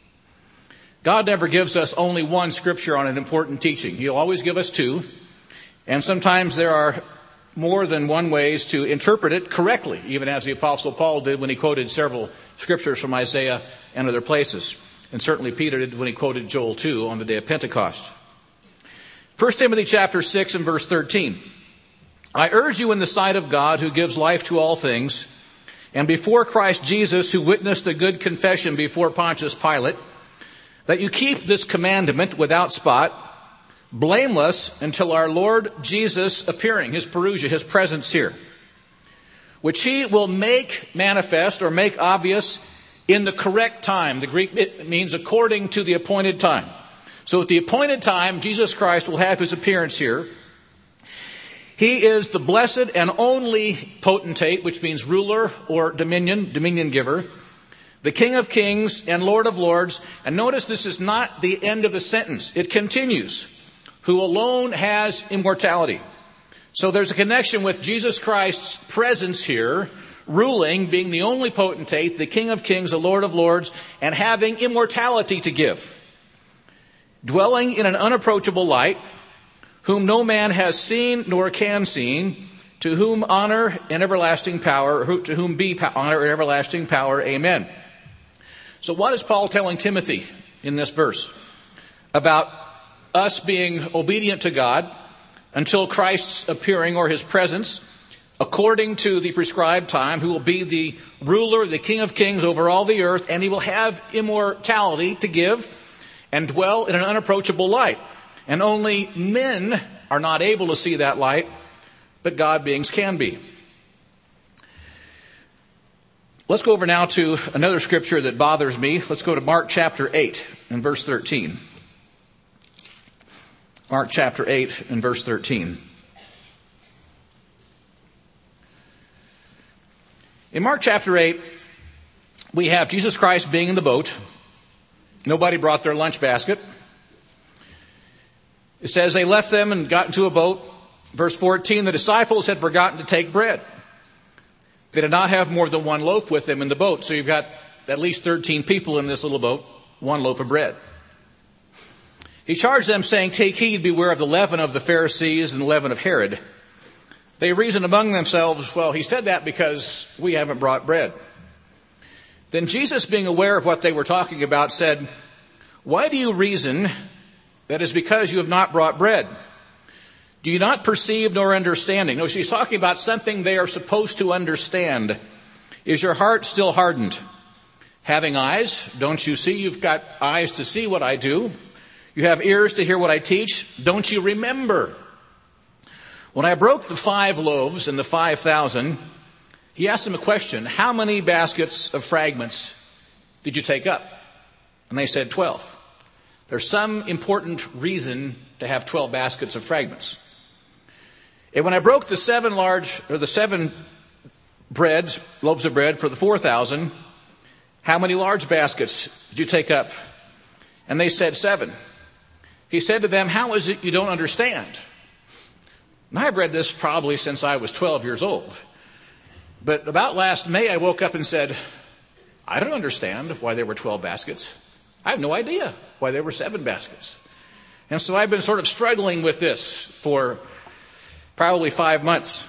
God never gives us only one scripture on an important teaching. He'll always give us two. And sometimes there are more than one ways to interpret it correctly, even as the Apostle Paul did when he quoted several scriptures from Isaiah and other places. And certainly Peter did when he quoted Joel two on the day of Pentecost. First Timothy chapter six and verse thirteen. I urge you in the sight of God, who gives life to all things, and before Christ Jesus, who witnessed the good confession before Pontius Pilate, that you keep this commandment without spot, blameless until our Lord Jesus appearing, his parousia, his presence here, which he will make manifest or make obvious in the correct time. The Greek means according to the appointed time. So at the appointed time, Jesus Christ will have his appearance here. He is the blessed and only potentate, which means ruler or dominion, dominion giver, the King of kings and Lord of lords. And notice this is not the end of the sentence. It continues. Who alone has immortality. So there's a connection with Jesus Christ's presence here, ruling, being the only potentate, the King of kings, the Lord of lords, and having immortality to give. Dwelling in an unapproachable light, whom no man has seen nor can see, to whom honor and everlasting power, to whom be honor and everlasting power. Amen. So what is Paul telling Timothy in this verse? About us being obedient to God until Christ's appearing or his presence, according to the prescribed time, who will be the ruler, the King of kings over all the earth, and he will have immortality to give and dwell in an unapproachable light. And only men are not able to see that light, but God beings can be. Let's go over now to another scripture that bothers me. Let's go to Mark chapter eight and verse thirteen. Mark chapter eight and verse thirteen. In Mark chapter eight, we have Jesus Christ being in the boat. Nobody brought their lunch basket. It says they left them and got into a boat. Verse fourteen, the disciples had forgotten to take bread. They did not have more than one loaf with them in the boat. So you've got at least thirteen people in this little boat, one loaf of bread. He charged them, saying, take heed, beware of the leaven of the Pharisees and the leaven of Herod. They reasoned among themselves, well, he said that because we haven't brought bread. Then Jesus, being aware of what they were talking about, said, why do you reason that is because you have not brought bread? Do you not perceive nor understanding? No, she's talking about something they are supposed to understand. Is your heart still hardened? Having eyes, don't you see? You've got eyes to see what I do. You have ears to hear what I teach. Don't you remember? When I broke the five loaves and the five thousand, he asked them a question. How many baskets of fragments did you take up? And they said twelve. There's some important reason to have twelve baskets of fragments. And when I broke the seven large, or the seven breads, loaves of bread for the four thousand, how many large baskets did you take up? And they said seven. He said to them, how is it you don't understand? And I've read this probably since I was twelve years old. But about last May, I woke up and said, I don't understand why there were twelve baskets. I have no idea why there were seven baskets. And so I've been sort of struggling with this for probably five months.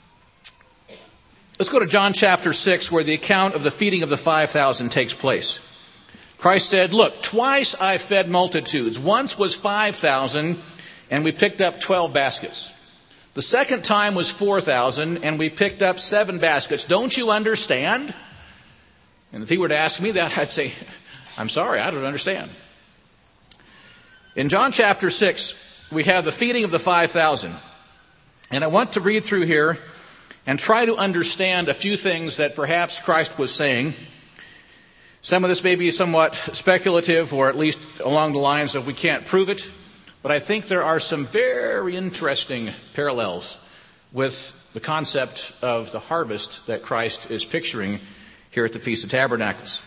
Let's go to John chapter six, where the account of the feeding of the five thousand takes place. Christ said, look, twice I fed multitudes. Once was five thousand, and we picked up twelve baskets. The second time was four thousand, and we picked up seven baskets. Don't you understand? And if he were to ask me that, I'd say, I'm sorry, I don't understand. In John chapter six, we have the feeding of the five thousand. And I want to read through here and try to understand a few things that perhaps Christ was saying. Some of this may be somewhat speculative, or at least along the lines of we can't prove it. But I think there are some very interesting parallels with the concept of the harvest that Christ is picturing here at the Feast of Tabernacles.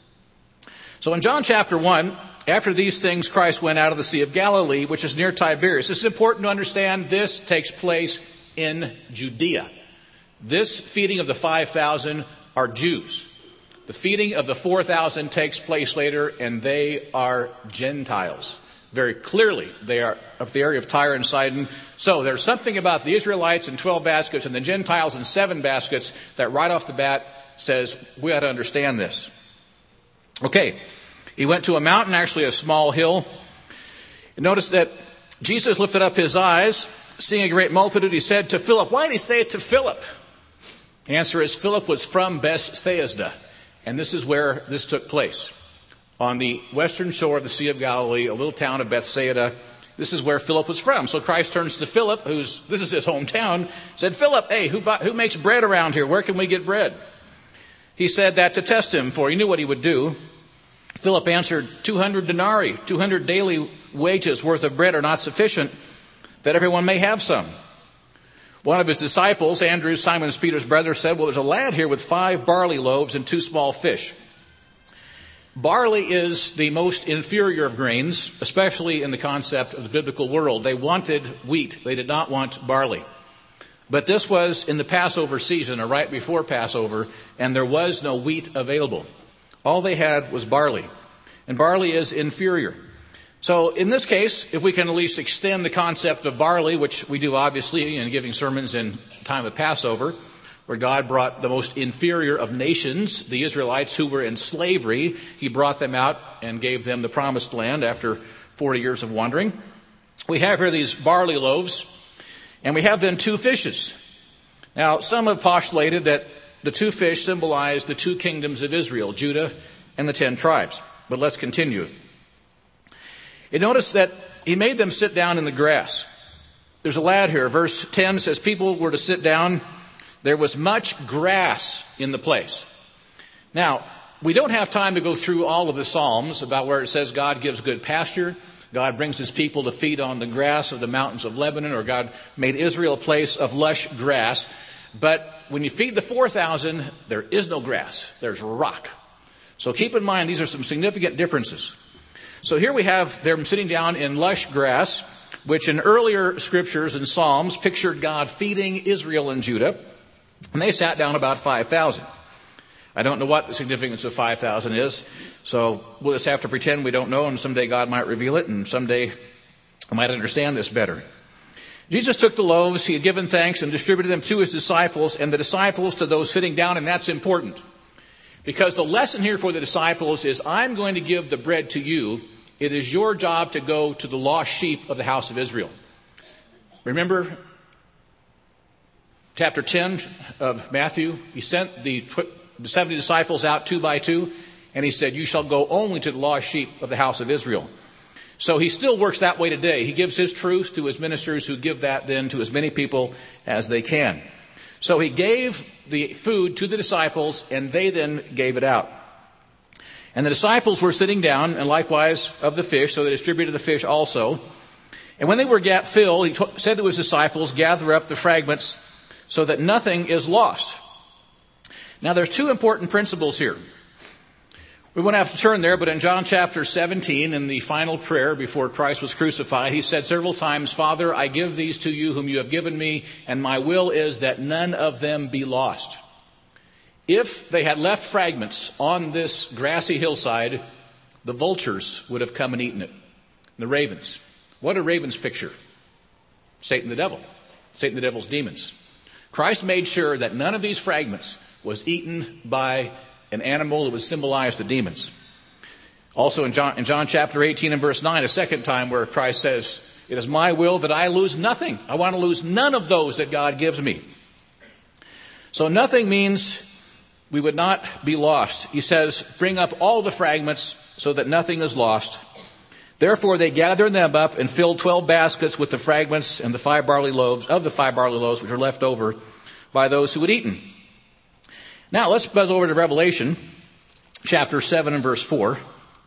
So in John chapter one, after these things, Christ went out of the Sea of Galilee, which is near Tiberias. This is important to understand. This takes place in Judea. This feeding of the five thousand are Jews. The feeding of the four thousand takes place later, and they are Gentiles. Very clearly, they are of the area of Tyre and Sidon. So there's something about the Israelites in twelve baskets and the Gentiles in seven baskets that right off the bat says we ought to understand this. Okay, he went to a mountain, actually a small hill. Notice that Jesus lifted up his eyes, seeing a great multitude. He said to Philip, why did he say it to Philip? The answer is Philip was from Bethsaida, and this is where this took place. On the western shore of the Sea of Galilee, a little town of Bethsaida. This is where Philip was from. So Christ turns to Philip, who's, this is his hometown, said, Philip, hey, who, who makes bread around here? Where can we get bread? He said that to test him, for he knew what he would do. Philip answered, two hundred denarii, two hundred daily wages worth of bread are not sufficient, that everyone may have some. One of his disciples, Andrew, Simon Peter's brother, said, well, there's a lad here with five barley loaves and two small fish. Barley is the most inferior of grains, especially in the concept of the biblical world. They wanted wheat. They did not want barley. But this was in the Passover season, or right before Passover, and there was no wheat available. All they had was barley. And barley is inferior. So in this case, if we can at least extend the concept of barley, which we do obviously in giving sermons in time of Passover, where God brought the most inferior of nations, the Israelites who were in slavery. He brought them out and gave them the promised land after forty years of wandering. We have here these barley loaves, and we have then two fishes. Now, some have postulated that the two fish symbolize the two kingdoms of Israel, Judah and the ten tribes. But let's continue. You notice that he made them sit down in the grass. There's a lad here. Verse ten says people were to sit down. There was much grass in the place. Now, we don't have time to go through all of the Psalms about where it says God gives good pasture, God brings his people to feed on the grass of the mountains of Lebanon, or God made Israel a place of lush grass. But when you feed the four thousand, there is no grass. There's rock. So keep in mind, these are some significant differences. So here we have them sitting down in lush grass, which in earlier scriptures and Psalms pictured God feeding Israel and Judah. And they sat down about five thousand. I don't know what the significance of five thousand is, so we'll just have to pretend we don't know, and someday God might reveal it, and someday I might understand this better. Jesus took the loaves, he had given thanks, and distributed them to his disciples, and the disciples to those sitting down, and that's important. Because the lesson here for the disciples is, I'm going to give the bread to you. It is your job to go to the lost sheep of the house of Israel. Remember chapter ten of Matthew? He sent the seventy disciples out two by two, and he said, you shall go only to the lost sheep of the house of Israel. So he still works that way today. He gives his truth to his ministers, who give that then to as many people as they can. So he gave the food to the disciples, and they then gave it out. And the disciples were sitting down, and likewise of the fish, so they distributed the fish also. And when they were filled, he t- said to his disciples, gather up the fragments so that nothing is lost. Now there's two important principles here. We won't have to turn there, but in John chapter seventeen, in the final prayer before Christ was crucified, he said several times, Father, I give these to you whom you have given me, and my will is that none of them be lost. If they had left fragments on this grassy hillside, the vultures would have come and eaten it. The ravens. What do ravens picture? Satan the devil. Satan the devil's demons. Christ made sure that none of these fragments was eaten by an animal that would symbolize the demons. Also in John, in John chapter eighteen and verse nine, a second time where Christ says, It is my will that I lose nothing. I want to lose none of those that God gives me. So nothing means we would not be lost. He says, bring up all the fragments so that nothing is lost. Therefore they gathered them up and filled twelve baskets with the fragments and the five barley loaves of the five barley loaves which were left over by those who had eaten. Now let's buzz over to Revelation chapter seven and verse four.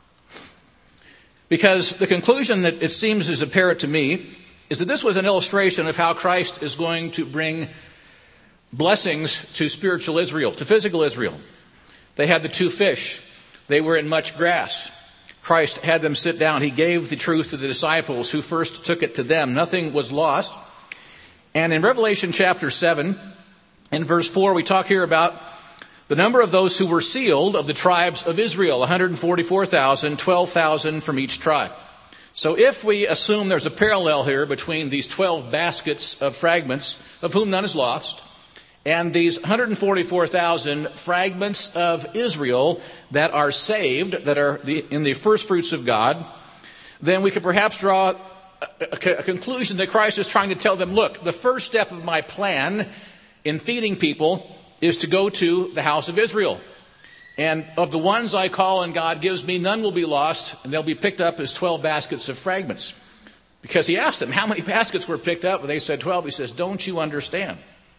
Because the conclusion that it seems is apparent to me is that this was an illustration of how Christ is going to bring blessings to spiritual Israel, to physical Israel. They had the two fish. They were in much grass. Christ had them sit down. He gave the truth to the disciples who first took it to them. Nothing was lost. And in Revelation chapter seven, in verse four, we talk here about the number of those who were sealed of the tribes of Israel, one hundred forty-four thousand, twelve thousand from each tribe. So if we assume there's a parallel here between these twelve baskets of fragments, of whom none is lost, and these one hundred forty-four thousand fragments of Israel that are saved, that are the, in the first fruits of God, then we could perhaps draw a, a, a conclusion that Christ is trying to tell them, look, the first step of my plan in feeding people is to go to the house of Israel. And of the ones I call and God gives me, none will be lost, and they'll be picked up as twelve baskets of fragments. Because he asked them, how many baskets were picked up? And they said twelve. He says, don't you understand?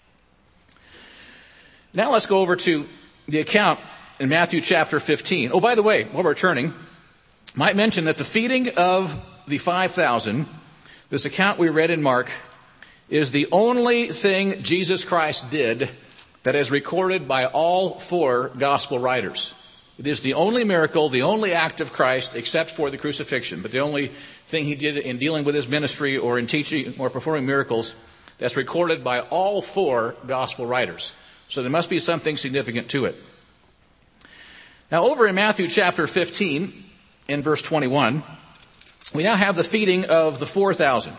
Now let's go over to the account in Matthew chapter fifteen. Oh, by the way, while we're turning, might mention that the feeding of the five thousand, this account we read in Mark, is the only thing Jesus Christ did that is recorded by all four gospel writers. It is the only miracle, the only act of Christ, except for the crucifixion, but the only thing he did in dealing with his ministry or in teaching or performing miracles that's recorded by all four gospel writers. So there must be something significant to it. Now over in Matthew chapter fifteen, in verse twenty-one, we now have the feeding of the four thousand.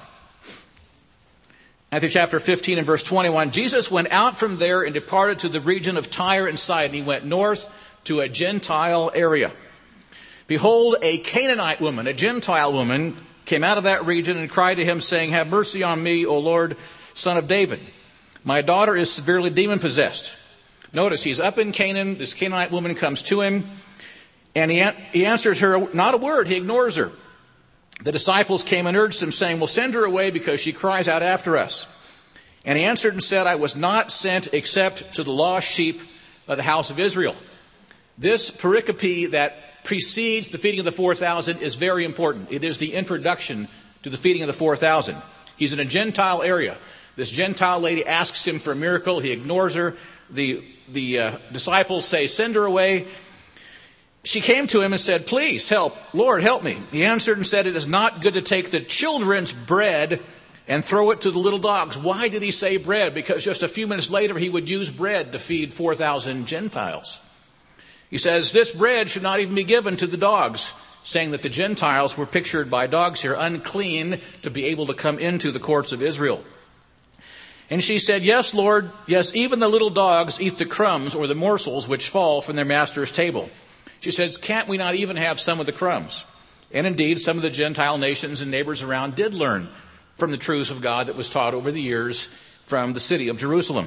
Matthew chapter fifteen and verse twenty-one, Jesus went out from there and departed to the region of Tyre and Sidon. He went north to a Gentile area. Behold, a Canaanite woman, a Gentile woman, came out of that region and cried to him, saying, have mercy on me, O Lord, Son of David. My daughter is severely demon-possessed. Notice, he's up in Canaan. This Canaanite woman comes to him, and he, he answers her not a word. He ignores her. The disciples came and urged him, saying, well, send her away because she cries out after us. And he answered and said, I was not sent except to the lost sheep of the house of Israel. This pericope that precedes the feeding of the four thousand is very important. It is the introduction to the feeding of the four thousand. He's in a Gentile area. This Gentile lady asks him for a miracle. He ignores her. The, the uh, disciples say, send her away. She came to him and said, please help, Lord, help me. He answered and said, it is not good to take the children's bread and throw it to the little dogs. Why did he say bread? Because just a few minutes later, he would use bread to feed four thousand Gentiles. He says, this bread should not even be given to the dogs, saying that the Gentiles were pictured by dogs here, unclean to be able to come into the courts of Israel. And she said, yes, Lord, yes, even the little dogs eat the crumbs or the morsels which fall from their master's table. She says, can't we not even have some of the crumbs? And indeed, some of the Gentile nations and neighbors around did learn from the truths of God that was taught over the years from the city of Jerusalem.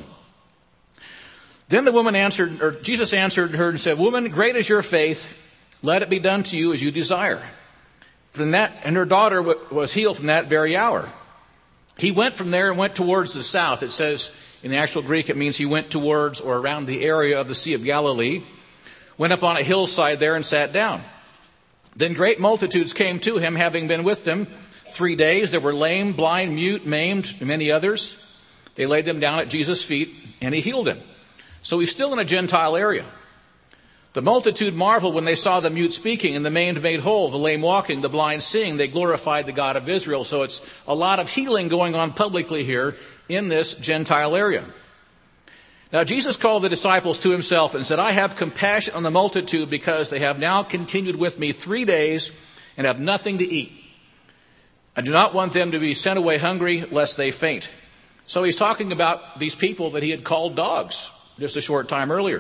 Then the woman answered, or Jesus answered her and said, woman, great is your faith. Let it be done to you as you desire. From that, and her daughter was healed from that very hour. He went from there and went towards the south. It says in the actual Greek, it means he went towards or around the area of the Sea of Galilee, went up on a hillside there and sat down. Then great multitudes came to him, having been with them three days. There were lame, blind, mute, maimed, and many others. They laid them down at Jesus' feet, and he healed them. So he's still in a Gentile area. The multitude marveled when they saw the mute speaking and the maimed made whole, the lame walking, the blind seeing. They glorified the God of Israel. So it's a lot of healing going on publicly here in this Gentile area. Now Jesus called the disciples to himself and said, I have compassion on the multitude because they have now continued with me three days and have nothing to eat. I do not want them to be sent away hungry lest they faint. So he's talking about these people that he had called dogs just a short time earlier.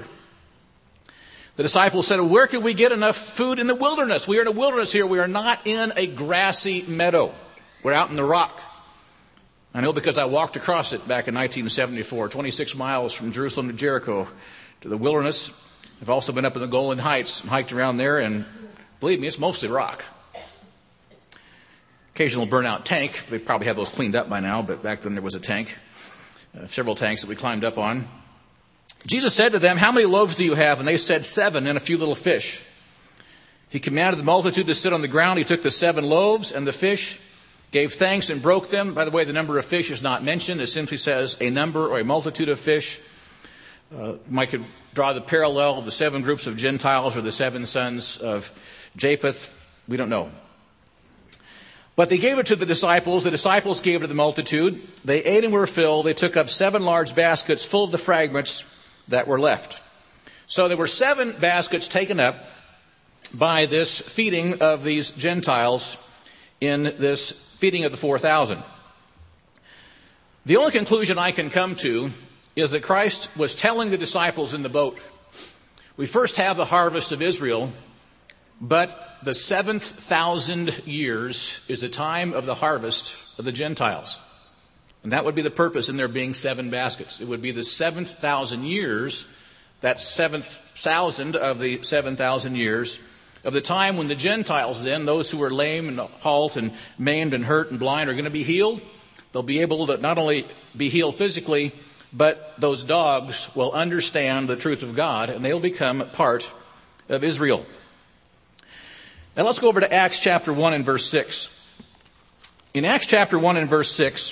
The disciples said, where can we get enough food in the wilderness? We are in a wilderness here. We are not in a grassy meadow. We're out in the rock. I know because I walked across it back in nineteen seventy-four, twenty-six miles from Jerusalem to Jericho to the wilderness. I've also been up in the Golan Heights and hiked around there, and believe me, it's mostly rock. Occasional burnout tank. They probably have those cleaned up by now, but back then there was a tank, uh, several tanks that we climbed up on. Jesus said to them, "How many loaves do you have?" And they said, "Seven and a few little fish." He commanded the multitude to sit on the ground. He took the seven loaves and the fish, gave thanks and broke them. By the way, the number of fish is not mentioned. It simply says a number or a multitude of fish. Uh, you might could draw the parallel of the seven groups of Gentiles or the seven sons of Japheth. We don't know. But they gave it to the disciples. The disciples gave it to the multitude. They ate and were filled. They took up seven large baskets full of the fragments that were left. So there were seven baskets taken up by this feeding of these Gentiles in this feeding of the four thousand. The only conclusion I can come to is that Christ was telling the disciples in the boat, we first have the harvest of Israel, but the seventh thousand years is the time of the harvest of the Gentiles. And that would be the purpose in there being seven baskets. It would be the seventh thousand years, that seventh thousand of the seven thousand years, of the time when the Gentiles then, those who are lame and halt and maimed and hurt and blind, are going to be healed. They'll be able to not only be healed physically, but those dogs will understand the truth of God, and they'll become part of Israel. Now let's go over to Acts chapter one and verse six. In Acts chapter one and verse six,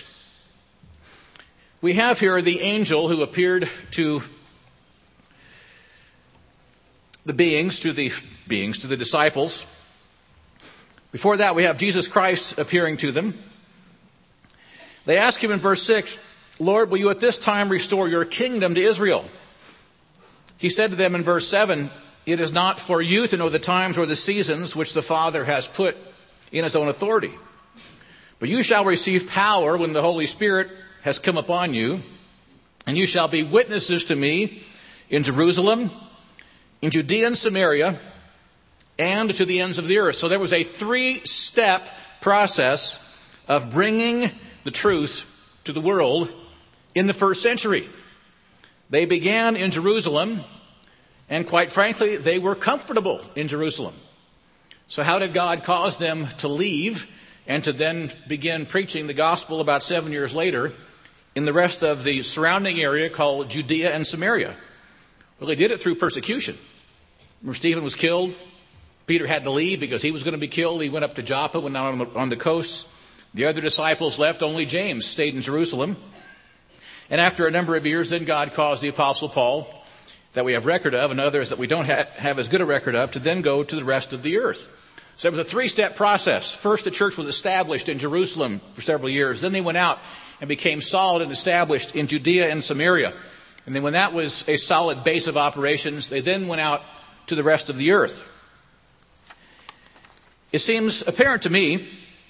we have here the angel who appeared to the beings, to the beings, to the disciples. Before that, we have Jesus Christ appearing to them. They ask him in verse six, "Lord, will you at this time restore your kingdom to Israel?" He said to them in verse seven, "It is not for you to know the times or the seasons which the Father has put in his own authority. But you shall receive power when the Holy Spirit has come upon you, and you shall be witnesses to me in Jerusalem, in Judea and Samaria, and to the ends of the earth." So there was a three-step process of bringing the truth to the world in the first century. They began in Jerusalem, and quite frankly, they were comfortable in Jerusalem. So how did God cause them to leave and to then begin preaching the gospel about seven years later in the rest of the surrounding area called Judea and Samaria? Well, they did it through persecution. Remember, Stephen was killed. Peter had to leave because he was going to be killed. He went up to Joppa, went out on the, on the coast. The other disciples left. Only James stayed in Jerusalem. And after a number of years, then God caused the Apostle Paul, that we have record of, and others that we don't ha- have as good a record of, to then go to the rest of the earth. So it was a three-step process. First, the church was established in Jerusalem for several years. Then they went out and became solid and established in Judea and Samaria. And then when that was a solid base of operations, they then went out to the rest of the earth. It seems apparent to me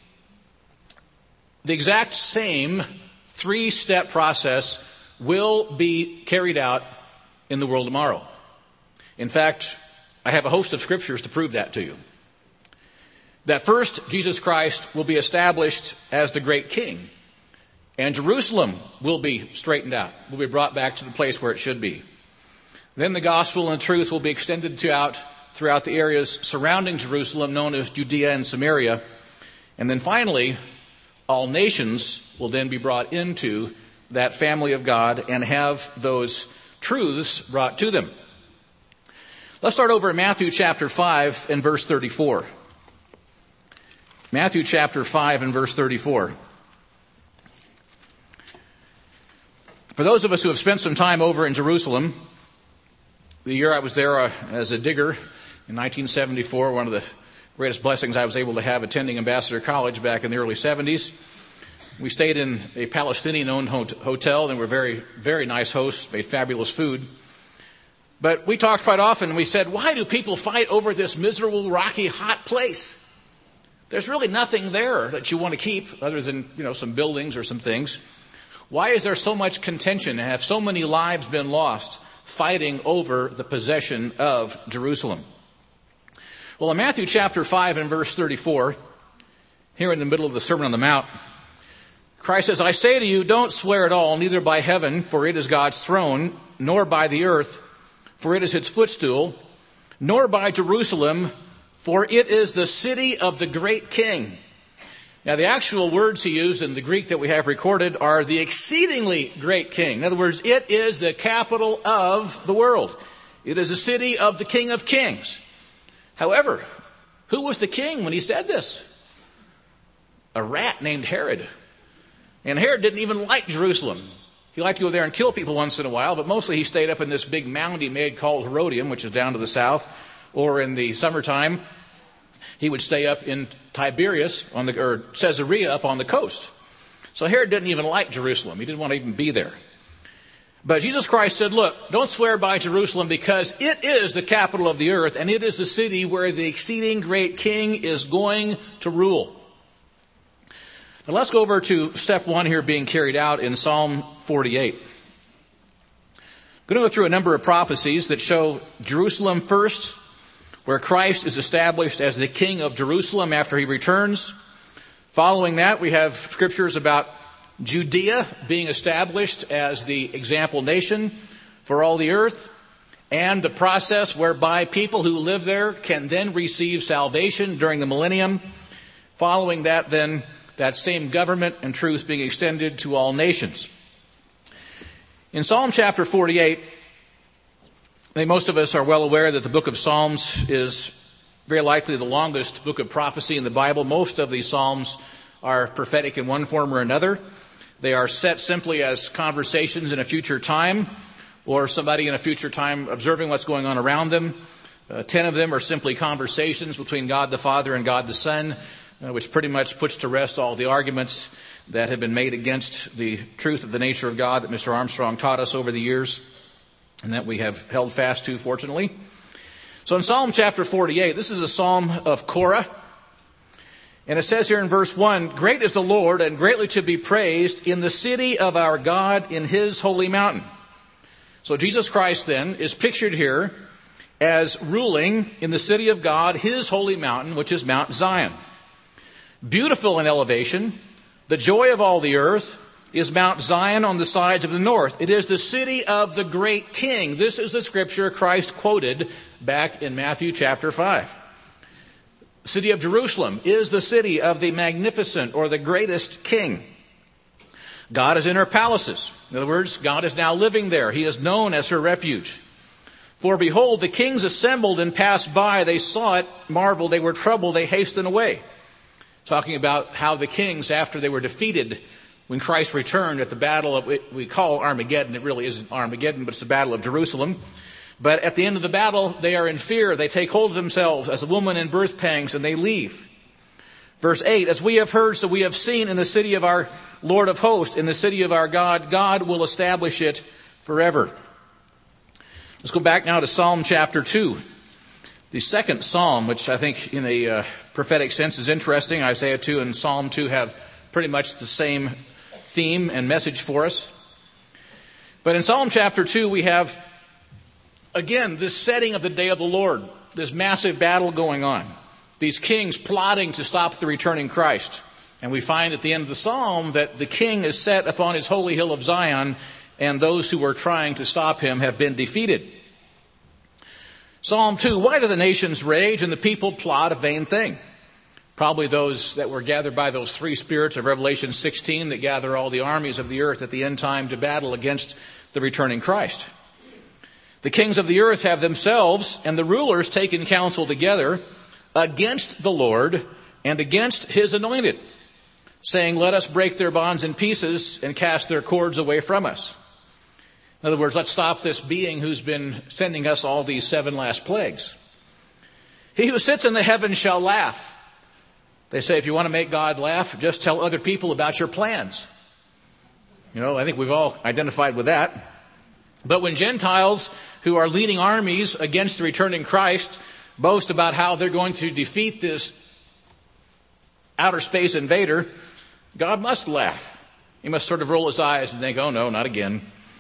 the exact same three-step process will be carried out in the world tomorrow. In fact, I have a host of scriptures to prove that to you. That first, Jesus Christ will be established as the great king, and Jerusalem will be straightened out, will be brought back to the place where it should be. Then the gospel and truth will be extended to out throughout the areas surrounding Jerusalem, known as Judea and Samaria. And then finally, all nations will then be brought into that family of God and have those truths brought to them. Let's start over in Matthew chapter five and verse thirty-four. Matthew chapter five and verse thirty-four. For those of us who have spent some time over in Jerusalem, the year I was there uh, as a digger in nineteen seventy-four, one of the greatest blessings I was able to have attending Ambassador College back in the early seventies. We stayed in a Palestinian-owned hotel, and were very, very nice hosts, made fabulous food. But we talked quite often, and we said, why do people fight over this miserable, rocky, hot place? There's really nothing there that you want to keep other than, you know, some buildings or some things. Why is there so much contention and have so many lives been lost fighting over the possession of Jerusalem? Well, in Matthew chapter five and verse thirty-four, Here in the middle of the Sermon on the Mount, Christ says, I say to you, don't swear at all, neither by heaven, for it is God's throne, nor by the earth, for it is its footstool, nor by Jerusalem, for it is the city of the great king. Now, the actual words he used in the Greek that we have recorded are the exceedingly great king. In other words, it is the capital of the world. It is the city of the King of Kings. However, who was the king when he said this? A rat named Herod. And Herod didn't even like Jerusalem. He liked to go there and kill people once in a while, but mostly he stayed up in this big mound he made called Herodium, which is down to the south. Or in the summertime, he would stay up in Tiberias, on the, or Caesarea up on the coast. So Herod didn't even like Jerusalem. He didn't want to even be there. But Jesus Christ said, look, don't swear by Jerusalem because it is the capital of the earth and it is the city where the exceeding great king is going to rule. Now let's go over to step one here being carried out in Psalm forty-eight. I'm going to go through a number of prophecies that show Jerusalem first, where Christ is established as the king of Jerusalem after he returns. Following that, we have scriptures about Judea being established as the example nation for all the earth, and the process whereby people who live there can then receive salvation during the millennium. Following that, then, that same government and truth being extended to all nations. In Psalm chapter forty-eight, I think most of us are well aware that the book of Psalms is very likely the longest book of prophecy in the Bible. Most of these Psalms are prophetic in one form or another. They are set simply as conversations in a future time, or somebody in a future time observing what's going on around them. Uh, ten of them are simply conversations between God the Father and God the Son, uh, which pretty much puts to rest all the arguments that have been made against the truth of the nature of God that Mister Armstrong taught us over the years, and that we have held fast to, fortunately. So in Psalm chapter forty-eight, this is a psalm of Korah. And it says here in verse one, great is the Lord and greatly to be praised in the city of our God in his holy mountain. So Jesus Christ then is pictured here as ruling in the city of God, his holy mountain, which is Mount Zion. Beautiful in elevation, the joy of all the earth, is Mount Zion on the sides of the north. It is the city of the great king. This is the scripture Christ quoted back in Matthew chapter five. The city of Jerusalem is the city of the magnificent or the greatest king. God is in her palaces. In other words, God is now living there. He is known as her refuge. For behold, the kings assembled and passed by. They saw it, marveled, they were troubled, they hastened away. Talking about how the kings, after they were defeated when Christ returned at the battle of, we call Armageddon, it really isn't Armageddon, but it's the battle of Jerusalem. But at the end of the battle, they are in fear. They take hold of themselves as a woman in birth pangs, and they leave. Verse eight, as we have heard, so we have seen in the city of our Lord of hosts, in the city of our God, God will establish it forever. Let's go back now to Psalm chapter two. The second psalm, which I think in a uh, prophetic sense is interesting. Isaiah two and Psalm two have pretty much the same theme and message for us. But in Psalm chapter two, we have, again, this setting of the day of the Lord, this massive battle going on, these kings plotting to stop the returning Christ. And we find at the end of the psalm that the king is set upon his holy hill of Zion, and those who were trying to stop him have been defeated. Psalm two, why do the nations rage and the people plot a vain thing? Probably those that were gathered by those three spirits of Revelation sixteen that gather all the armies of the earth at the end time to battle against the returning Christ. The kings of the earth have themselves and the rulers taken counsel together against the Lord and against his anointed, saying, let us break their bonds in pieces and cast their cords away from us. In other words, let's stop this being who's been sending us all these seven last plagues. He who sits in the heavens shall laugh. They say if you want to make God laugh, just tell other people about your plans. You know, I think we've all identified with that. But when Gentiles who are leading armies against the returning Christ boast about how they're going to defeat this outer space invader, God must laugh. He must sort of roll his eyes and think, oh no, not again.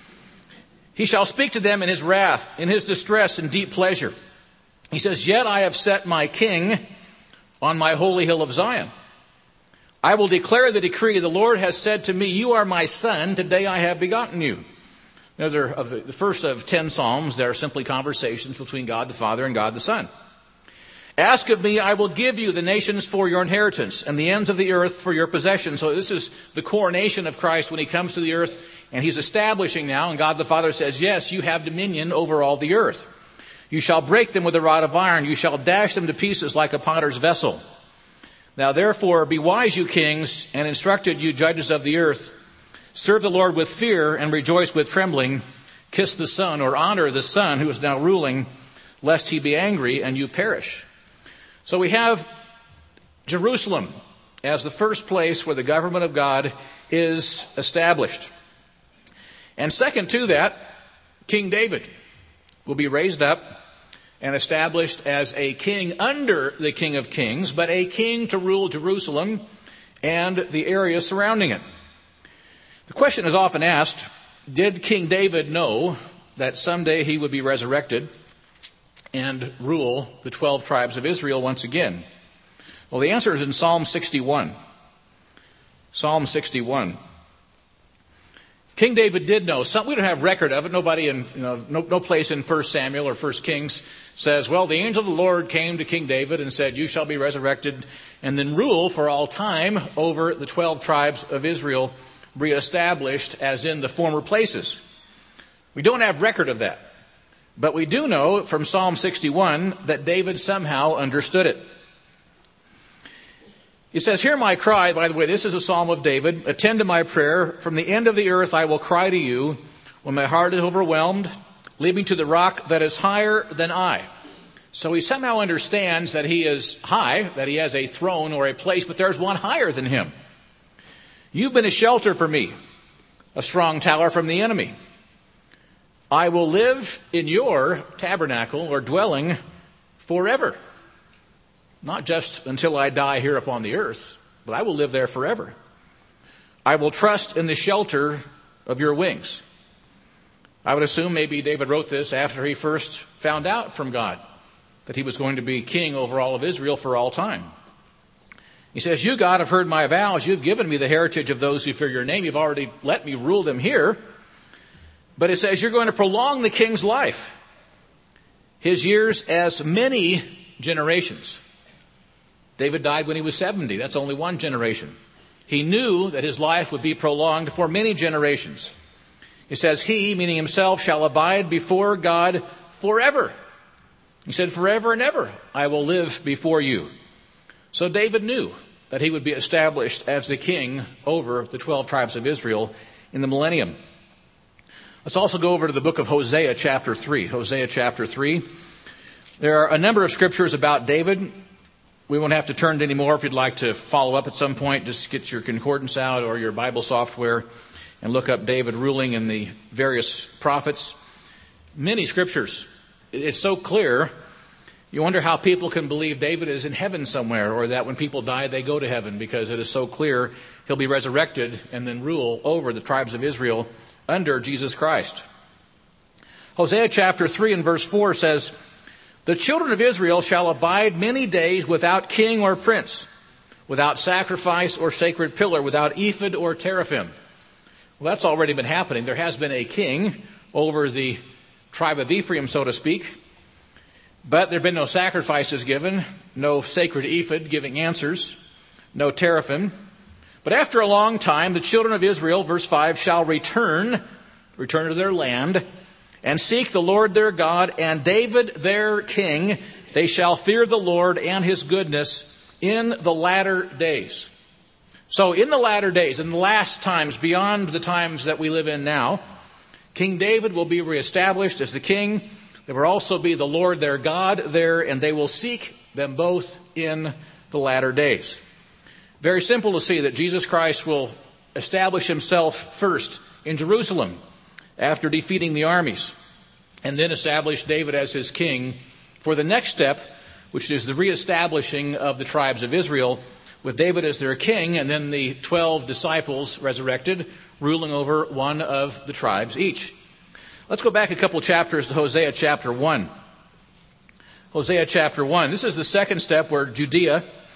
He shall speak to them in his wrath, in his distress and deep pleasure. He says, yet I have set my king on my holy hill of Zion. I will declare the decree. The Lord has said to me, you are my son. Today I have begotten you. Now, there are the first of ten Psalms, they are simply conversations between God the Father and God the Son. Ask of me, I will give you the nations for your inheritance and the ends of the earth for your possession. So this is the coronation of Christ when he comes to the earth, and he's establishing now, and God the Father says, yes, you have dominion over all the earth. You shall break them with a rod of iron. You shall dash them to pieces like a potter's vessel. Now therefore be wise, you kings, and instructed, you judges of the earth. Serve the Lord with fear and rejoice with trembling. Kiss the Son, or honor the Son who is now ruling, lest he be angry and you perish. So we have Jerusalem as the first place where the government of God is established. And second to that, King David will be raised up and established as a king under the King of Kings, but a king to rule Jerusalem and the area surrounding it. The question is often asked, did King David know that someday he would be resurrected and rule the twelve tribes of Israel once again? Well, the answer is in Psalm sixty-one. Psalm sixty-one. King David did know. Some, we don't have record of it. Nobody in, you know, no, no place in First Samuel or First Kings says, well, the angel of the Lord came to King David and said, you shall be resurrected and then rule for all time over the twelve tribes of Israel, reestablished as in the former places. We don't have record of that. But we do know from Psalm sixty-one that David somehow understood it. He says, hear my cry. By the way, this is a psalm of David. Attend to my prayer. From the end of the earth I will cry to you when my heart is overwhelmed. Lead me to the rock that is higher than I. So he somehow understands that he is high, that he has a throne or a place, but there's one higher than him. You've been a shelter for me, a strong tower from the enemy. I will live in your tabernacle or dwelling forever. Not just until I die here upon the earth, but I will live there forever. I will trust in the shelter of your wings. I would assume maybe David wrote this after he first found out from God that he was going to be king over all of Israel for all time. He says, you, God, have heard my vows. You've given me the heritage of those who fear your name. You've already let me rule them here. But it says you're going to prolong the king's life, his years as many generations. David died when he was seventy. That's only one generation. He knew that his life would be prolonged for many generations. It says he, meaning himself, shall abide before God forever. He said, forever and ever I will live before you. So David knew that he would be established as the king over the twelve tribes of Israel in the millennium. Let's also go over to the book of Hosea chapter three. Hosea chapter three. There are a number of scriptures about David. We won't have to turn to any more. If you'd like to follow up at some point, just get your concordance out or your Bible software and look up David ruling in the various prophets. Many scriptures. It's so clear. You wonder how people can believe David is in heaven somewhere, or that when people die, they go to heaven, because it is so clear he'll be resurrected and then rule over the tribes of Israel under Jesus Christ. Hosea chapter three and verse four says, the children of Israel shall abide many days without king or prince, without sacrifice or sacred pillar, without ephod or teraphim. Well, that's already been happening. There has been a king over the tribe of Ephraim, so to speak. But there have been no sacrifices given, no sacred ephod giving answers, no teraphim. But after a long time, the children of Israel, verse five, shall return, return to their land, and seek the Lord their God and David their king. They shall fear the Lord and his goodness in the latter days. So in the latter days, in the last times, beyond the times that we live in now, King David will be reestablished as the king. There will also be the Lord their God there, and they will seek them both in the latter days. Very simple to see that Jesus Christ will establish himself first in Jerusalem after defeating the armies, and then establish David as his king for the next step, which is the reestablishing of the tribes of Israel, with David as their king, and then the twelve disciples resurrected, ruling over one of the tribes each. Let's go back a couple of chapters to Hosea chapter one. Hosea chapter one. This is the second step where Judea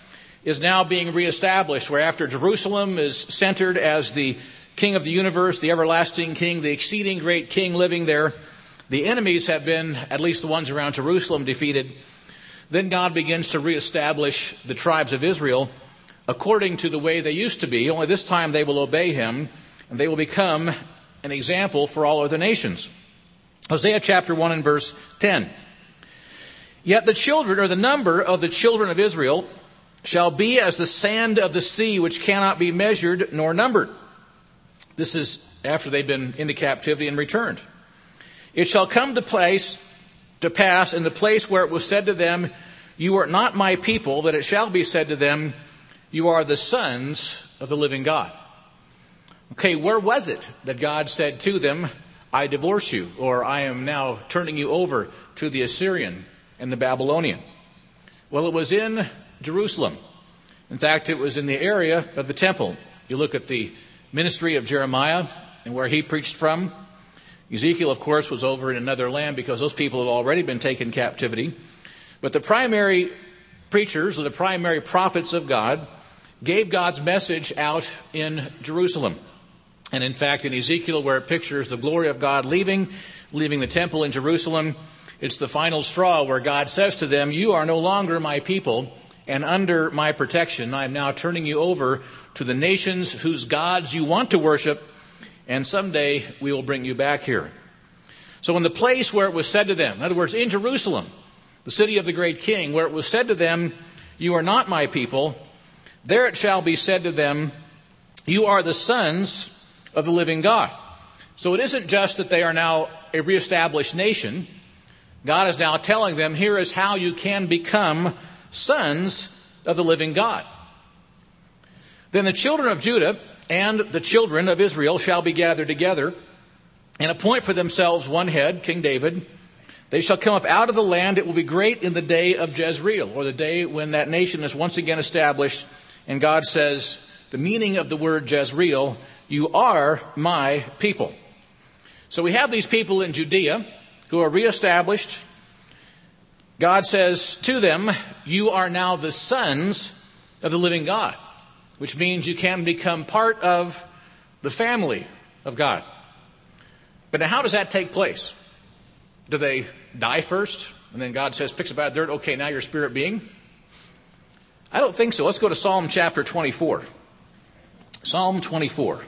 is now being reestablished, where after Jerusalem is centered as the King of the universe, the everlasting King, the exceeding great King living there, the enemies have been, at least the ones around Jerusalem, defeated. Then God begins to reestablish the tribes of Israel according to the way they used to be, only this time they will obey him, and they will become an example for all other nations. Hosea chapter one and verse ten. Yet the children, or the number of the children of Israel, shall be as the sand of the sea, which cannot be measured nor numbered. This is after they've been into captivity and returned. It shall come to place, to pass in the place where it was said to them, you are not my people, that it shall be said to them, you are the sons of the living God. Okay, where was it that God said to them, I divorce you, or I am now turning you over to the Assyrian and the Babylonian? Well, it was in Jerusalem. In fact, it was in the area of the temple. You look at the ministry of Jeremiah and where he preached from. Ezekiel, of course, was over in another land because those people had already been taken captivity. But the primary preachers, or the primary prophets of God, gave God's message out in Jerusalem. And in fact, in Ezekiel, where it pictures the glory of God leaving, leaving the temple in Jerusalem, it's the final straw where God says to them, you are no longer my people, and under my protection, I am now turning you over to the nations whose gods you want to worship, and someday we will bring you back here. So in the place where it was said to them, in other words, in Jerusalem, the city of the great king, where it was said to them, you are not my people, there it shall be said to them, you are the sons of the living God. So it isn't just that they are now a reestablished nation. God is now telling them, here is how you can become sons of the living God. Then the children of Judah and the children of Israel shall be gathered together and appoint for themselves one head, King David. They shall come up out of the land. It will be great in the day of Jezreel, or the day when that nation is once again established. And God says, the meaning of the word Jezreel, you are my people. So we have these people in Judea who are reestablished. God says to them, you are now the sons of the living God, which means you can become part of the family of God. But now how does that take place? Do they die first? And then God says, picks up out of dirt, okay, now you're a spirit being? I don't think so. Let's go to Psalm chapter twenty-four. Psalm twenty-four.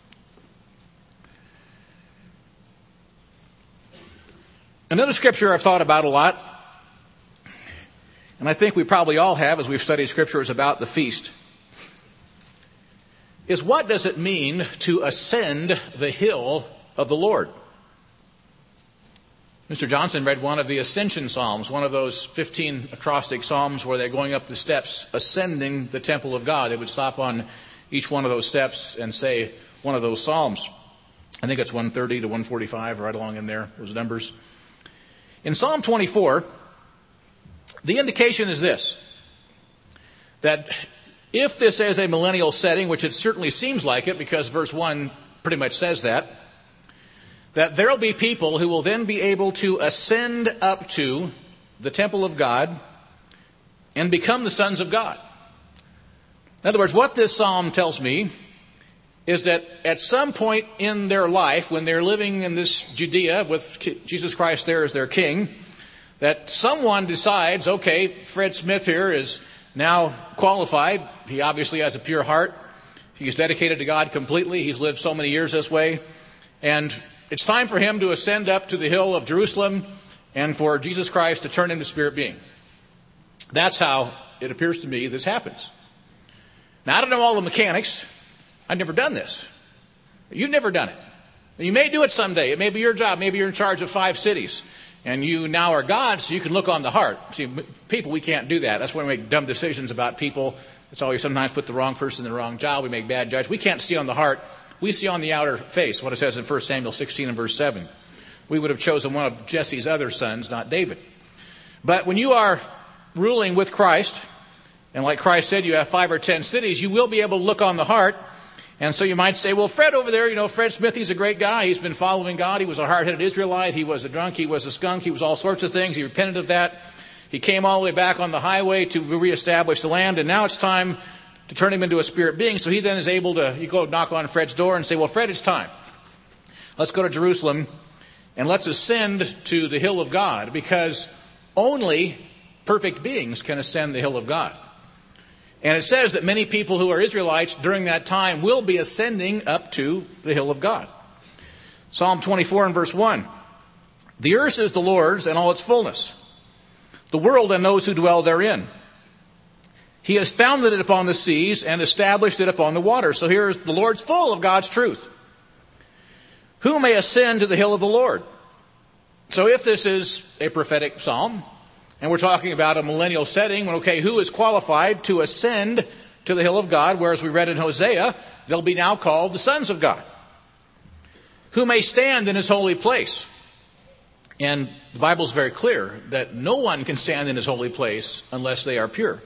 Another scripture I've thought about a lot, and I think we probably all have as we've studied scriptures about the feast, is what does it mean to ascend the hill of the Lord? Mister Johnson read one of the Ascension Psalms, one of those fifteen acrostic psalms where they're going up the steps, ascending the temple of God. They would stop on each one of those steps and say one of those psalms. I think it's one thirty to one forty-five, right along in there, those numbers. In Psalm twenty-four, the indication is this, that if this is a millennial setting, which it certainly seems like it because verse one pretty much says that, that there will be people who will then be able to ascend up to the temple of God and become the sons of God. In other words, what this psalm tells me is that at some point in their life, when they're living in this Judea with Jesus Christ there as their king, that someone decides, okay, Fred Smith here is now qualified. He obviously has a pure heart. He's dedicated to God completely. He's lived so many years this way. And it's time for him to ascend up to the hill of Jerusalem and for Jesus Christ to turn into spirit being. That's how it appears to me this happens. Now, I don't know all the mechanics. I've never done this. You've never done it. You may do it someday. It may be your job. Maybe you're in charge of five cities. And you now are God, so you can look on the heart. See, people, we can't do that. That's why we make dumb decisions about people. That's why we sometimes put the wrong person in the wrong job. We make bad judgments. We can't see on the heart. We see on the outer face, what it says in First Samuel sixteen and verse seven. We would have chosen one of Jesse's other sons, not David. But when you are ruling with Christ, and like Christ said, you have five or ten cities, you will be able to look on the heart. And so you might say, well, Fred over there, you know, Fred Smith, he's a great guy. He's been following God. He was a hard-headed Israelite. He was a drunk. He was a skunk. He was all sorts of things. He repented of that. He came all the way back on the highway to reestablish the land, and now it's time to turn him into a spirit being. So he then is able to, you go knock on Fred's door and say, well, Fred, it's time. Let's go to Jerusalem and let's ascend to the hill of God, because only perfect beings can ascend the hill of God. And it says that many people who are Israelites during that time will be ascending up to the hill of God. Psalm twenty-four and verse one. The earth is the Lord's and all its fullness, the world and those who dwell therein. He has founded it upon the seas and established it upon the waters. So here is the Lord's full of God's truth. Who may ascend to the hill of the Lord? So if this is a prophetic psalm, and we're talking about a millennial setting, well, okay, who is qualified to ascend to the hill of God? Whereas we read in Hosea, they'll be now called the sons of God. Who may stand in his holy place? And the Bible is very clear that no one can stand in his holy place unless they are pure.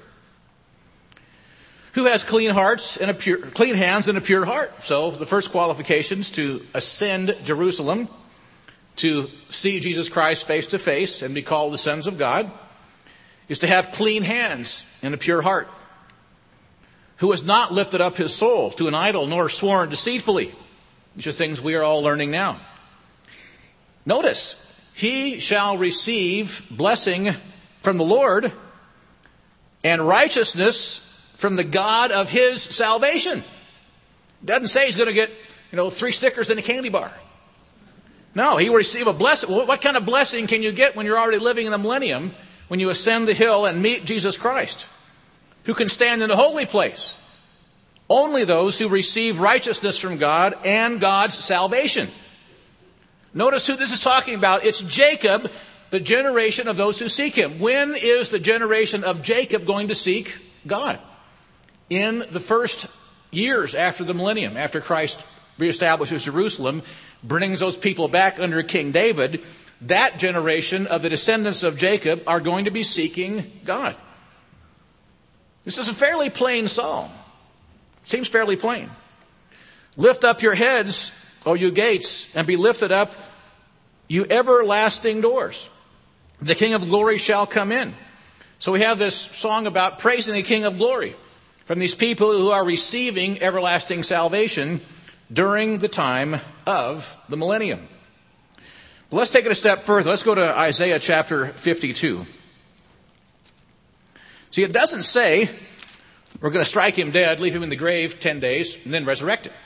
Who has clean hearts and a pure, clean hands and a pure heart? So the first qualifications to ascend Jerusalem, to see Jesus Christ face to face and be called the sons of God, is to have clean hands and a pure heart. Who has not lifted up his soul to an idol nor sworn deceitfully. These are things we are all learning now. Notice, he shall receive blessing from the Lord and righteousness from the God of his salvation. It doesn't say he's going to get, you know, three stickers and a candy bar. No, he will receive a blessing. What kind of blessing can you get when you're already living in the millennium, when you ascend the hill and meet Jesus Christ, who can stand in the holy place? Only those who receive righteousness from God and God's salvation. Notice who this is talking about. It's Jacob, the generation of those who seek him. When is the generation of Jacob going to seek God? In the first years after the millennium, after Christ reestablishes Jerusalem, brings those people back under King David, that generation of the descendants of Jacob are going to be seeking God. This is a fairly plain psalm. Seems fairly plain. Lift up your heads, O you gates, and be lifted up, you everlasting doors. The King of glory shall come in. So we have this song about praising the King of glory from these people who are receiving everlasting salvation during the time of the millennium. But let's take it a step further. Let's go to Isaiah chapter fifty-two. See, it doesn't say we're going to strike him dead, leave him in the grave ten days, and then resurrect him.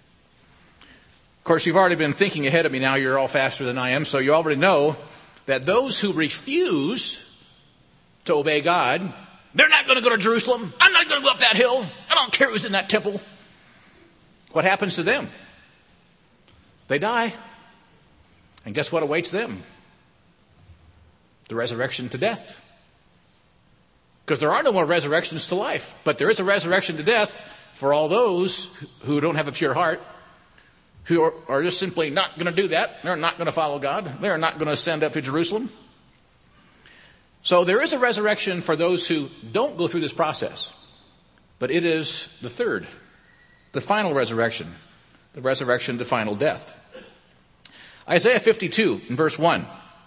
Of course, you've already been thinking ahead of me now. You're all faster than I am. So you already know that those who refuse to obey God, they're not going to go to Jerusalem. I'm not going to go up that hill. I don't care who's in that temple. What happens to them? They die. And guess what awaits them? The resurrection to death. Because there are no more resurrections to life. But there is a resurrection to death for all those who don't have a pure heart, who are, are just simply not going to do that. They're not going to follow God. They're not going to ascend up to Jerusalem. So there is a resurrection for those who don't go through this process. But it is the third, the final resurrection, the resurrection to final death. Isaiah fifty-two in verse one.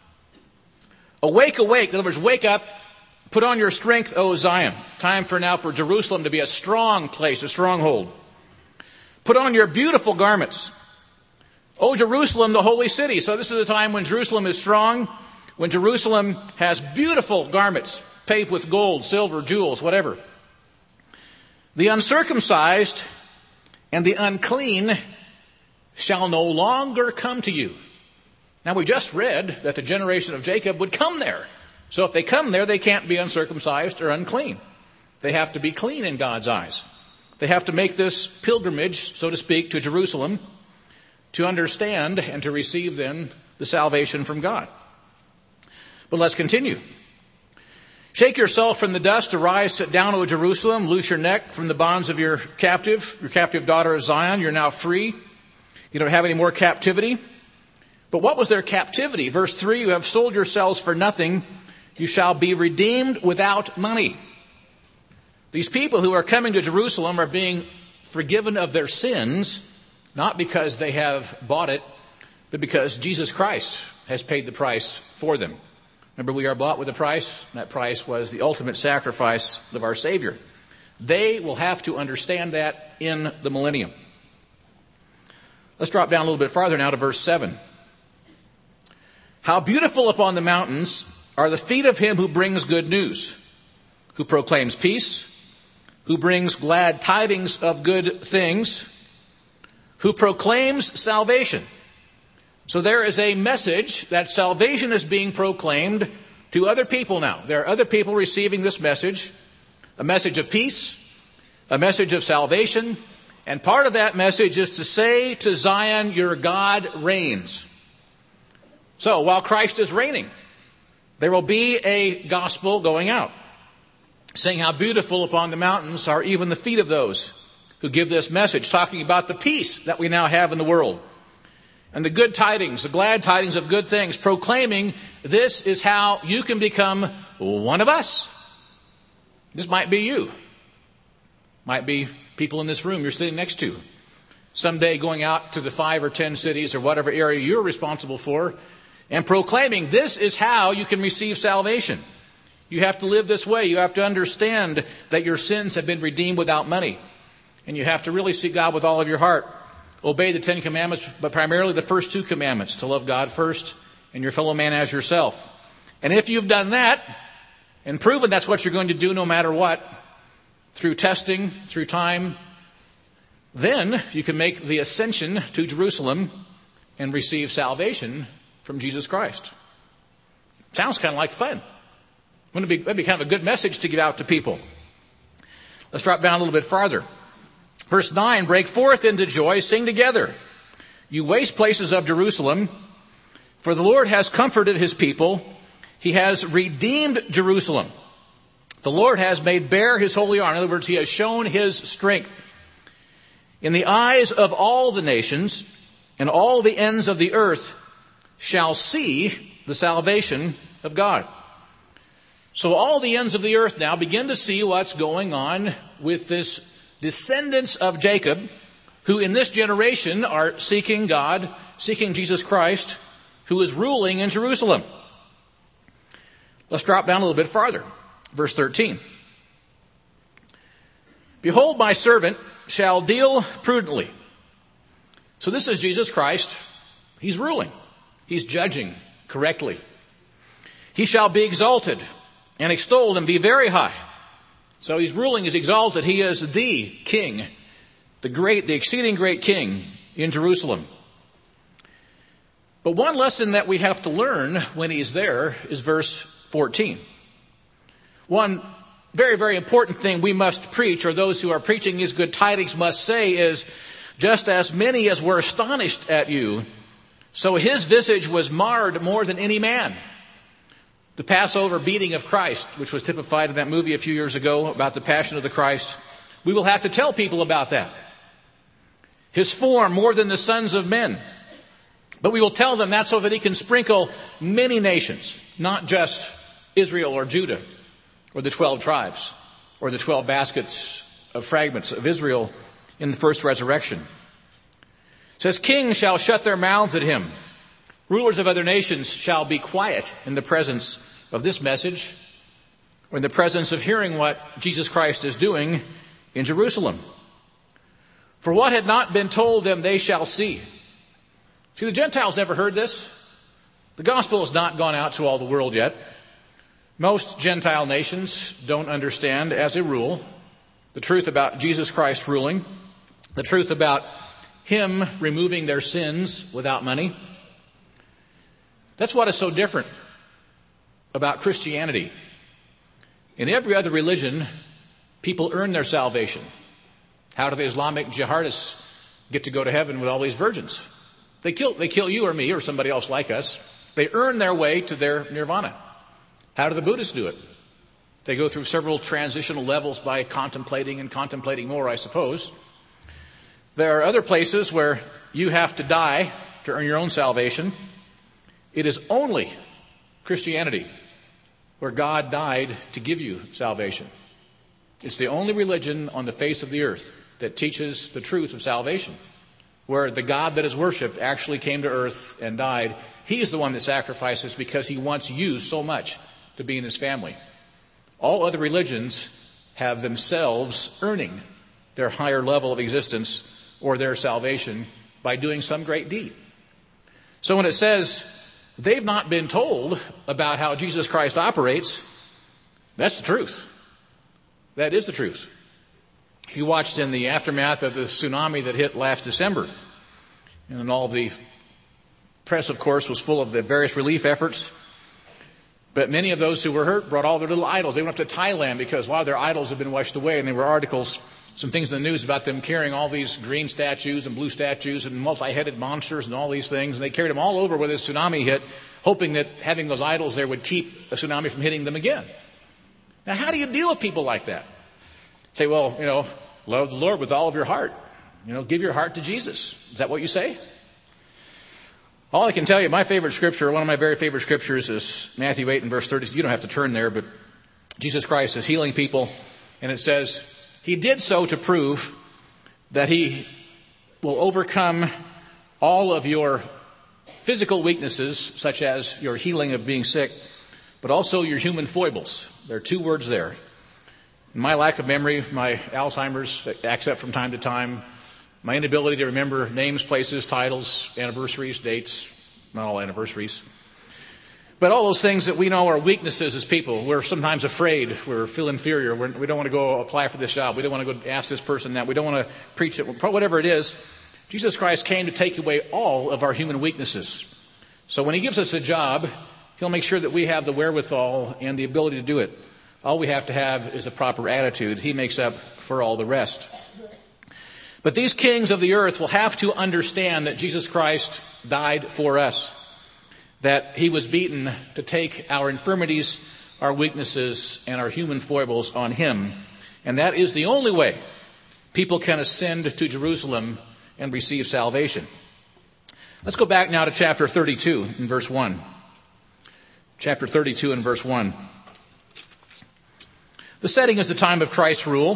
Awake, awake. In other words, wake up. Put on your strength, O Zion. Time for now for Jerusalem to be a strong place, a stronghold. Put on your beautiful garments. O Jerusalem, the holy city. So this is a time when Jerusalem is strong, when Jerusalem has beautiful garments, paved with gold, silver, jewels, whatever. The uncircumcised and the unclean shall no longer come to you. Now we just read that the generation of Jacob would come there. So if they come there, they can't be uncircumcised or unclean. They have to be clean in God's eyes. They have to make this pilgrimage, so to speak, to Jerusalem to understand and to receive then the salvation from God. But let's continue. Shake yourself from the dust, arise, sit down, O Jerusalem, loose your neck from the bonds of your captive, your captive daughter of Zion. You're now free. You don't have any more captivity. But what was their captivity? Verse three, you have sold yourselves for nothing. You shall be redeemed without money. These people who are coming to Jerusalem are being forgiven of their sins, not because they have bought it, but because Jesus Christ has paid the price for them. Remember, we are bought with a price, and that price was the ultimate sacrifice of our Savior. They will have to understand that in the millennium. Let's drop down a little bit farther now to verse seven. How beautiful upon the mountains are the feet of him who brings good news, who proclaims peace, who brings glad tidings of good things, who proclaims salvation. So there is a message that salvation is being proclaimed to other people now. There are other people receiving this message, a message of peace, a message of salvation, and part of that message is to say to Zion, your God reigns. So while Christ is reigning, there will be a gospel going out, saying how beautiful upon the mountains are even the feet of those who give this message, talking about the peace that we now have in the world. And the good tidings, the glad tidings of good things, proclaiming this is how you can become one of us. This might be you. Might be people in this room you're sitting next to. Someday going out to the five or ten cities or whatever area you're responsible for and proclaiming this is how you can receive salvation. You have to live this way. You have to understand that your sins have been redeemed without money. And you have to really seek God with all of your heart. Obey the Ten Commandments, but primarily the first two commandments, to love God first and your fellow man as yourself. And if you've done that and proven that's what you're going to do no matter what, through testing, through time, then you can make the ascension to Jerusalem and receive salvation from Jesus Christ. Sounds kind of like fun. Wouldn't it be, that'd be kind of a good message to give out to people. Let's drop down a little bit farther. Verse nine, break forth into joy, sing together, you waste places of Jerusalem, for the Lord has comforted his people. He has redeemed Jerusalem. The Lord has made bare his holy arm. In other words, he has shown his strength. In the eyes of all the nations and all the ends of the earth shall see the salvation of God. So all the ends of the earth now begin to see what's going on with this descendants of Jacob, who in this generation are seeking God, seeking Jesus Christ, who is ruling in Jerusalem. Let's drop down a little bit farther. Verse thirteen. Behold, my servant shall deal prudently. So this is Jesus Christ. He's ruling. He's judging correctly. He shall be exalted and extolled and be very high. So he's ruling, he's exalted. He is the king, the great, the exceeding great king in Jerusalem. But one lesson that we have to learn when he's there is verse fourteen. One very, very important thing we must preach, or those who are preaching these good tidings must say, is just as many as were astonished at you, so his visage was marred more than any man. The Passover beating of Christ, which was typified in that movie a few years ago about the Passion of the Christ, we will have to tell people about that. His form more than the sons of men. But we will tell them that so that he can sprinkle many nations, not just Israel or Judah or the twelve tribes or the twelve baskets of fragments of Israel in the first resurrection. It says, kings shall shut their mouths at him. Rulers of other nations shall be quiet in the presence of this message, or in the presence of hearing what Jesus Christ is doing in Jerusalem. For what had not been told them, they shall see. See, the Gentiles never heard this. The gospel has not gone out to all the world yet. Most Gentile nations don't understand, as a rule, the truth about Jesus Christ ruling, the truth about him removing their sins without money. That's what is so different about Christianity. In every other religion, people earn their salvation. How do the Islamic jihadists get to go to heaven with all these virgins? They kill, they kill you or me or somebody else like us. They earn their way to their nirvana. How do the Buddhists do it? They go through several transitional levels by contemplating and contemplating more, I suppose. There are other places where you have to die to earn your own salvation. It is only Christianity where God died to give you salvation. It's the only religion on the face of the earth that teaches the truth of salvation. where the God that is worshipped actually came to earth and died. He is the one that sacrifices because he wants you so much to be in his family. All other religions have themselves earning their higher level of existence or their salvation by doing some great deed. So when it says they've not been told about how Jesus Christ operates, that's the truth. That is the truth. If you watched in the aftermath of the tsunami that hit last December, and all the press, of course, was full of the various relief efforts, but many of those who were hurt brought all their little idols. They went up to Thailand because a lot of their idols had been washed away, and there were articles, some things in the news about them carrying all these green statues and blue statues and multi-headed monsters and all these things, and they carried them all over where this tsunami hit, hoping that having those idols there would keep a tsunami from hitting them again. Now, how do you deal with people like that? Say, well, you know, love the Lord with all of your heart. You know, give your heart to Jesus. Is that what you say? All I can tell you, my favorite scripture, one of my very favorite scriptures is Matthew eight and verse thirty. You don't have to turn there, but Jesus Christ is healing people, and it says, he did so to prove that he will overcome all of your physical weaknesses, such as your healing of being sick, but also your human foibles. There are two words there. My lack of memory, my Alzheimer's acts up from time to time, my inability to remember names, places, titles, anniversaries, dates, not all anniversaries. But all those things that we know are weaknesses as people. We're sometimes afraid. We feel inferior. We're, we don't want to go apply for this job. We don't want to go ask this person that. We don't want to preach it. Whatever it is, Jesus Christ came to take away all of our human weaknesses. So when he gives us a job, he'll make sure that we have the wherewithal and the ability to do it. All we have to have is a proper attitude. He makes up for all the rest. But these kings of the earth will have to understand that Jesus Christ died for us, that he was beaten to take our infirmities, our weaknesses, and our human foibles on him. And that is the only way people can ascend to Jerusalem and receive salvation. Let's go back now to chapter thirty-two in verse one. Chapter thirty-two and verse one. The setting is the time of Christ's rule.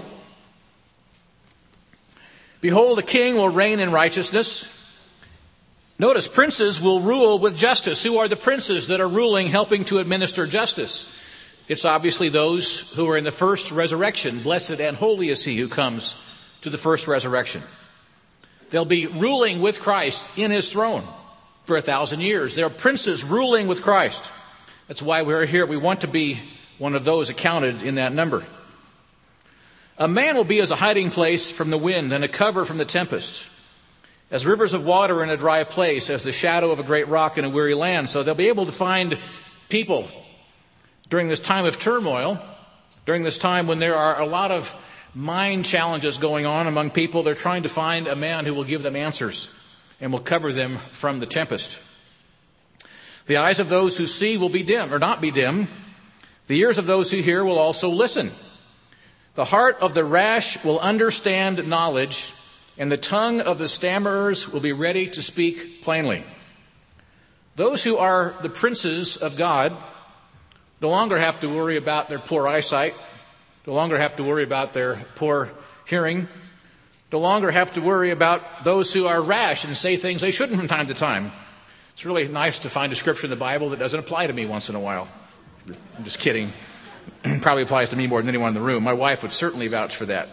Behold, a king will reign in righteousness. Notice, princes will rule with justice. Who are the princes that are ruling, helping to administer justice? It's obviously those who are in the first resurrection. Blessed and holy is he who comes to the first resurrection. They'll be ruling with Christ in his throne for a thousand years. They're princes ruling with Christ. That's why we're here. We want to be one of those accounted in that number. A man will be as a hiding place from the wind and a cover from the tempest, as rivers of water in a dry place, as the shadow of a great rock in a weary land. So they'll be able to find people during this time of turmoil, during this time when there are a lot of mind challenges going on among people. They're trying to find a man who will give them answers and will cover them from the tempest. The eyes of those who see will be dim, or not be dim. The ears of those who hear will also listen. The heart of the rash will understand knowledge, and the tongue of the stammerers will be ready to speak plainly. Those who are the princes of God no longer have to worry about their poor eyesight, no longer have to worry about their poor hearing, no longer have to worry about those who are rash and say things they shouldn't from time to time. It's really nice to find a scripture in the Bible that doesn't apply to me once in a while. I'm just kidding. Probably applies to me more than anyone in the room. My wife would certainly vouch for that.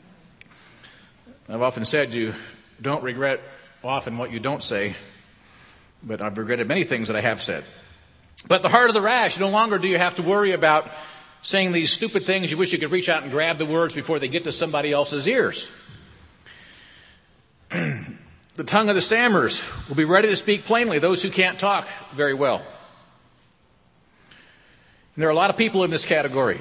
I've often said you don't regret often what you don't say, but I've regretted many things that I have said. But the heart of the rash, no longer do you have to worry about saying these stupid things. You wish you could reach out and grab the words before they get to somebody else's ears. The tongue of the stammerers will be ready to speak plainly, those who can't talk very well. And there are a lot of people in this category.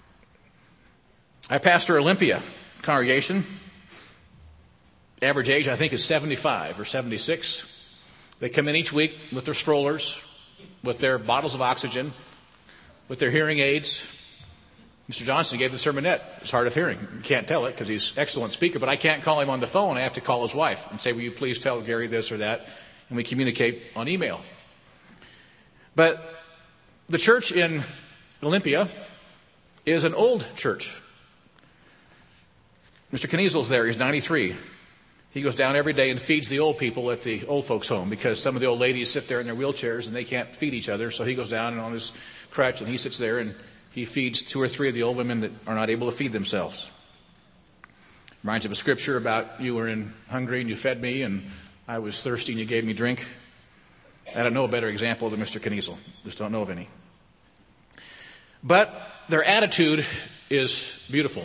I pastor Olympia congregation. Average age, I think, is seventy-five or seventy-six. They come in each week with their strollers, with their bottles of oxygen, with their hearing aids. Mister Johnson gave the sermonette. It's hard of hearing. You can't tell it because he's an excellent speaker, but I can't call him on the phone. I have to call his wife and say, will you please tell Gary this or that? And we communicate on email. But the church in Olympia is an old church. Mister Kniesel's there. He's ninety-three. He goes down every day and feeds the old people at the old folks' home because some of the old ladies sit there in their wheelchairs and they can't feed each other. So he goes down and on his crutch and he sits there and he feeds two or three of the old women that are not able to feed themselves. Reminds of a scripture about you were in hungry and you fed me, and I was thirsty and you gave me drink. I don't know a better example than Mister Kniesel. Just don't know of any. But their attitude is beautiful.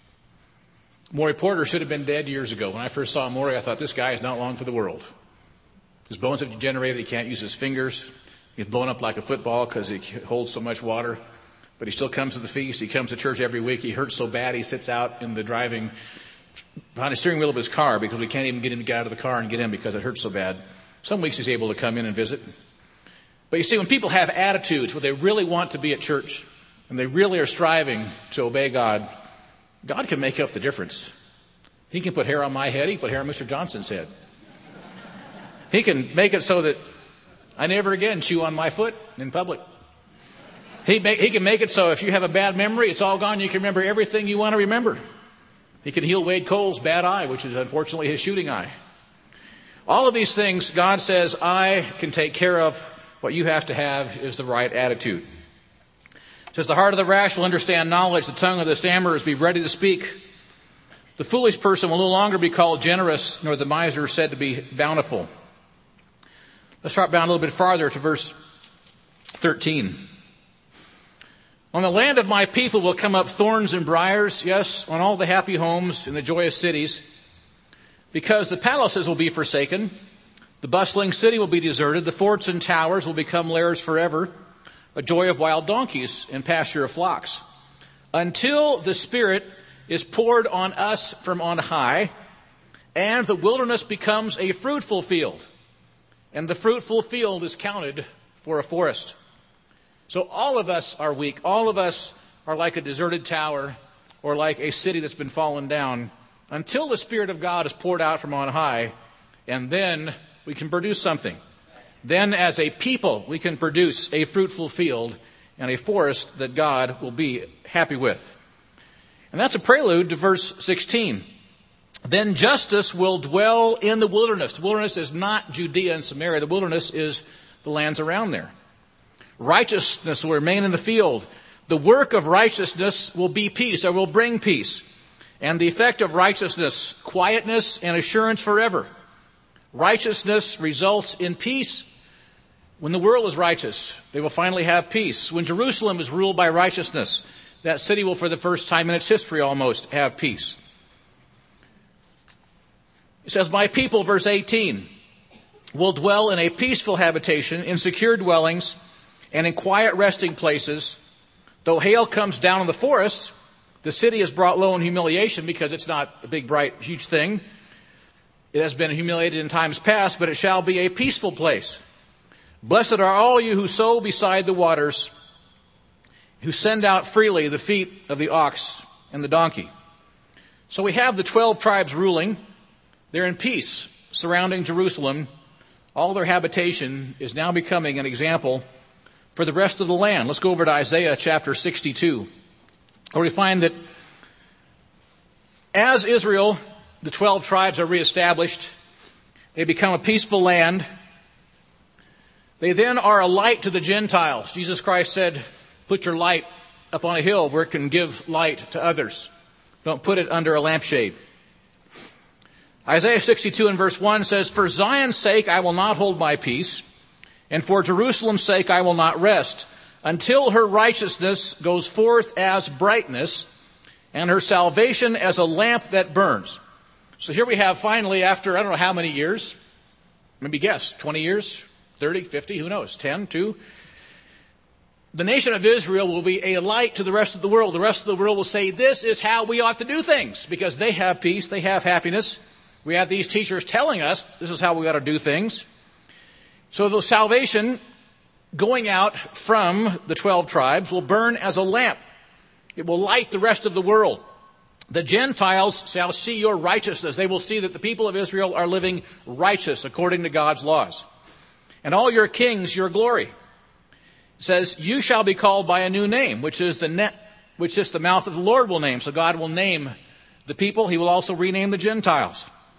Maury Porter should have been dead years ago. When I first saw Maury, I thought, this guy is not long for the world. His bones have degenerated. He can't use his fingers. He's blown up like a football because he holds so much water. But he still comes to the feast. He comes to church every week. He hurts so bad he sits out in the driving, behind the steering wheel of his car because we can't even get him to get out of the car and get in because it hurts so bad. Some weeks he's able to come in and visit. But you see, when people have attitudes where they really want to be at church and they really are striving to obey God, God can make up the difference. He can put hair on my head. He can put hair on Mister Johnson's head. He can make it so that I never again chew on my foot in public. He, make, he can make it so if you have a bad memory, it's all gone. You can remember everything you want to remember. He can heal Wade Cole's bad eye, which is unfortunately his shooting eye. All of these things, God says, I can take care of. What you have to have is the right attitude. It says, the heart of the rash will understand knowledge. The tongue of the stammerers be ready to speak. The foolish person will no longer be called generous, nor the miser said to be bountiful. Let's drop down a little bit farther to verse thirteen. On the land of my people will come up thorns and briars, yes, on all the happy homes in the joyous cities, because the palaces will be forsaken, the bustling city will be deserted, the forts and towers will become lairs forever, a joy of wild donkeys and pasture of flocks, until the Spirit is poured on us from on high, and the wilderness becomes a fruitful field, and the fruitful field is counted for a forest. So all of us are weak. All of us are like a deserted tower or like a city that's been fallen down until the Spirit of God is poured out from on high, and then we can produce something. Then as a people, we can produce a fruitful field and a forest that God will be happy with. And that's a prelude to verse sixteen. Then justice will dwell in the wilderness. The wilderness is not Judea and Samaria. The wilderness is the lands around there. Righteousness will remain in the field. The work of righteousness will be peace, or will bring peace. And the effect of righteousness, quietness and assurance forever. Righteousness results in peace. When the world is righteous, they will finally have peace. When Jerusalem is ruled by righteousness, that city will, for the first time in its history almost, have peace. It says, my people, verse eighteen, will dwell in a peaceful habitation, in secure dwellings, and in quiet resting places. Though hail comes down on the forests, the city is brought low in humiliation because it's not a big, bright, huge thing. It has been humiliated in times past, but it shall be a peaceful place. Blessed are all you who sow beside the waters, who send out freely the feet of the ox and the donkey. So we have the twelve tribes ruling. They're in peace surrounding Jerusalem. All their habitation is now becoming an example for the rest of the land. Let's go over to Isaiah chapter sixty-two, where we find that as Israel, the twelve tribes are reestablished, they become a peaceful land. They then are a light to the Gentiles. Jesus Christ said, put your light up on a hill where it can give light to others. Don't put it under a lampshade. Isaiah sixty-two and verse one says, for Zion's sake I will not hold my peace, and for Jerusalem's sake I will not rest, until her righteousness goes forth as brightness, and her salvation as a lamp that burns. So here we have finally, after I don't know how many years, maybe guess, twenty years, thirty, fifty, who knows, ten, two. The nation of Israel will be a light to the rest of the world. The rest of the world will say, this is how we ought to do things, because they have peace, they have happiness. We have these teachers telling us this is how we ought to do things. So the salvation going out from the twelve tribes will burn as a lamp. It will light the rest of the world. The Gentiles shall see your righteousness. They will see that the people of Israel are living righteous according to God's laws. And all your kings, your glory. It says, you shall be called by a new name, which is the net, which is the mouth of the Lord will name. So God will name the people. He will also rename the Gentiles.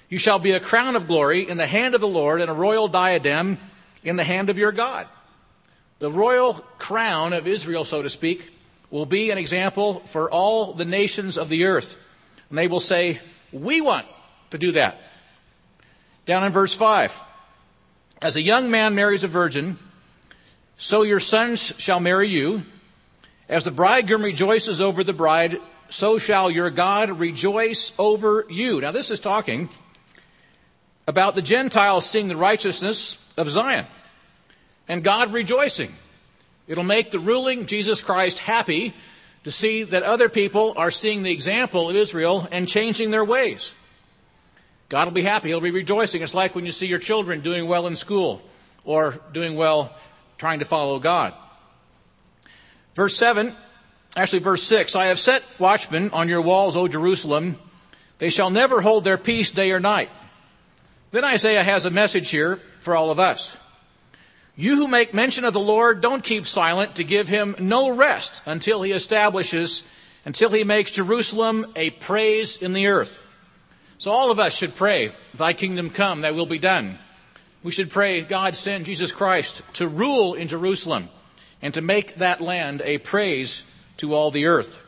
You shall be a crown of glory in the hand of the Lord, and a royal diadem in the hand of your God. The royal crown of Israel, so to speak, will be an example for all the nations of the earth. And they will say, we want to do that. Down in verse five, as a young man marries a virgin, so your sons shall marry you. As the bridegroom rejoices over the bride, so shall your God rejoice over you. Now this is talking about the Gentiles seeing the righteousness of Zion and God rejoicing. It'll make the ruling Jesus Christ happy to see that other people are seeing the example of Israel and changing their ways. God will be happy. He'll be rejoicing. It's like when you see your children doing well in school or doing well trying to follow God. Verse seven, actually verse six, I have set watchmen on your walls, O Jerusalem. They shall never hold their peace day or night. Then Isaiah has a message here for all of us. You who make mention of the Lord, don't keep silent to give him no rest until he establishes, until he makes Jerusalem a praise in the earth. So all of us should pray, thy kingdom come, thy will be done. We should pray, God send Jesus Christ to rule in Jerusalem and to make that land a praise to all the earth.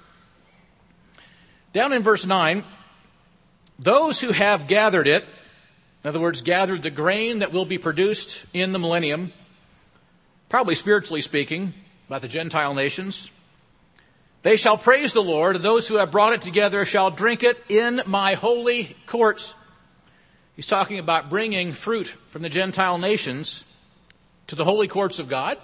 Down in verse nine, those who have gathered it, in other words, gathered the grain that will be produced in the millennium, probably spiritually speaking, about the Gentile nations, they shall praise the Lord, and those who have brought it together shall drink it in my holy courts. He's talking about bringing fruit from the Gentile nations to the holy courts of God.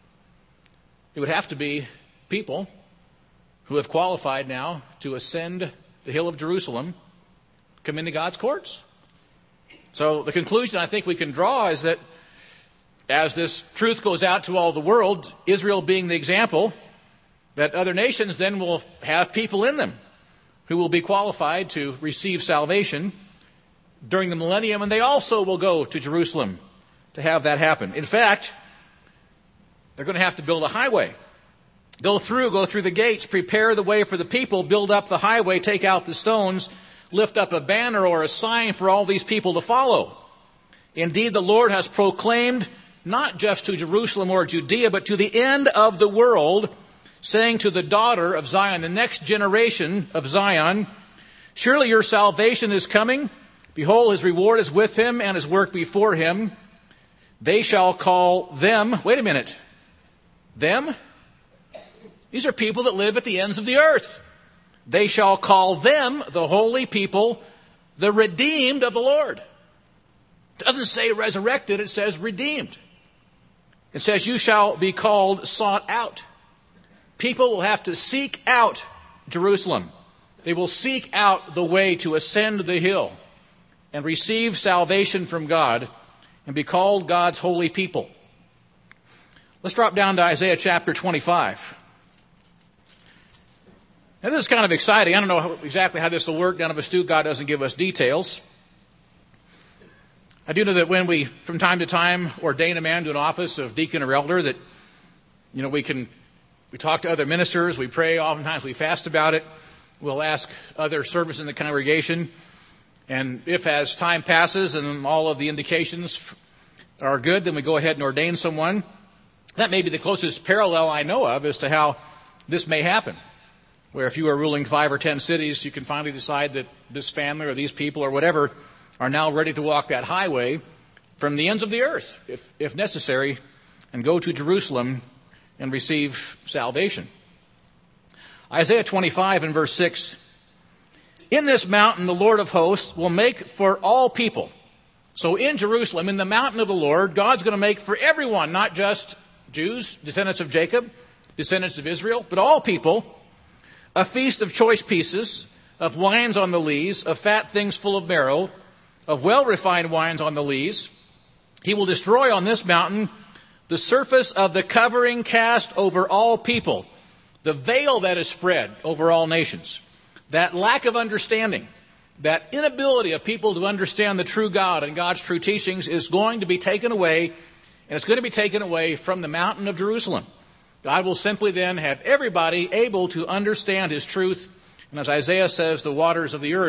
It would have to be people who have qualified now to ascend the hill of Jerusalem, come into God's courts. So the conclusion I think we can draw is that as this truth goes out to all the world, Israel being the example, that other nations then will have people in them who will be qualified to receive salvation during the millennium, and they also will go to Jerusalem to have that happen. In fact, they're going to have to build a highway. Go through, go through the gates, prepare the way for the people, build up the highway, take out the stones, lift up a banner or a sign for all these people to follow. Indeed, the Lord has proclaimed not just to Jerusalem or Judea, but to the end of the world, saying to the daughter of Zion, the next generation of Zion, surely your salvation is coming. Behold, his reward is with him and his work before him. They shall call them, wait a minute, them? These are people that live at the ends of the earth. They shall call them, the holy people, the redeemed of the Lord. It doesn't say resurrected, it says redeemed. It says you shall be called sought out. People will have to seek out Jerusalem. They will seek out the way to ascend the hill and receive salvation from God and be called God's holy people. Let's drop down to Isaiah chapter twenty-five. Now this is kind of exciting. I don't know how, exactly how this will work. None of us do. God doesn't give us details. I do know that when we, from time to time, ordain a man to an office of deacon or elder, that, you know, we can, we talk to other ministers, we pray, oftentimes we fast about it. We'll ask other servants in the congregation. And if as time passes and all of the indications are good, then we go ahead and ordain someone. That may be the closest parallel I know of as to how this may happen. Where if you are ruling five or ten cities, you can finally decide that this family or these people or whatever are now ready to walk that highway from the ends of the earth, if, if necessary, and go to Jerusalem and receive salvation. Isaiah twenty-five and verse six, in this mountain the Lord of hosts will make for all people. So in Jerusalem, in the mountain of the Lord, God's going to make for everyone, not just Jews, descendants of Jacob, descendants of Israel, but all people, a feast of choice pieces, of wines on the lees, of fat things full of marrow, of well-refined wines on the lees. He will destroy on this mountain the surface of the covering cast over all people, the veil that is spread over all nations. That lack of understanding, that inability of people to understand the true God and God's true teachings is going to be taken away, and it's going to be taken away from the mountain of Jerusalem. God will simply then have everybody able to understand his truth. And as Isaiah says, the waters of the earth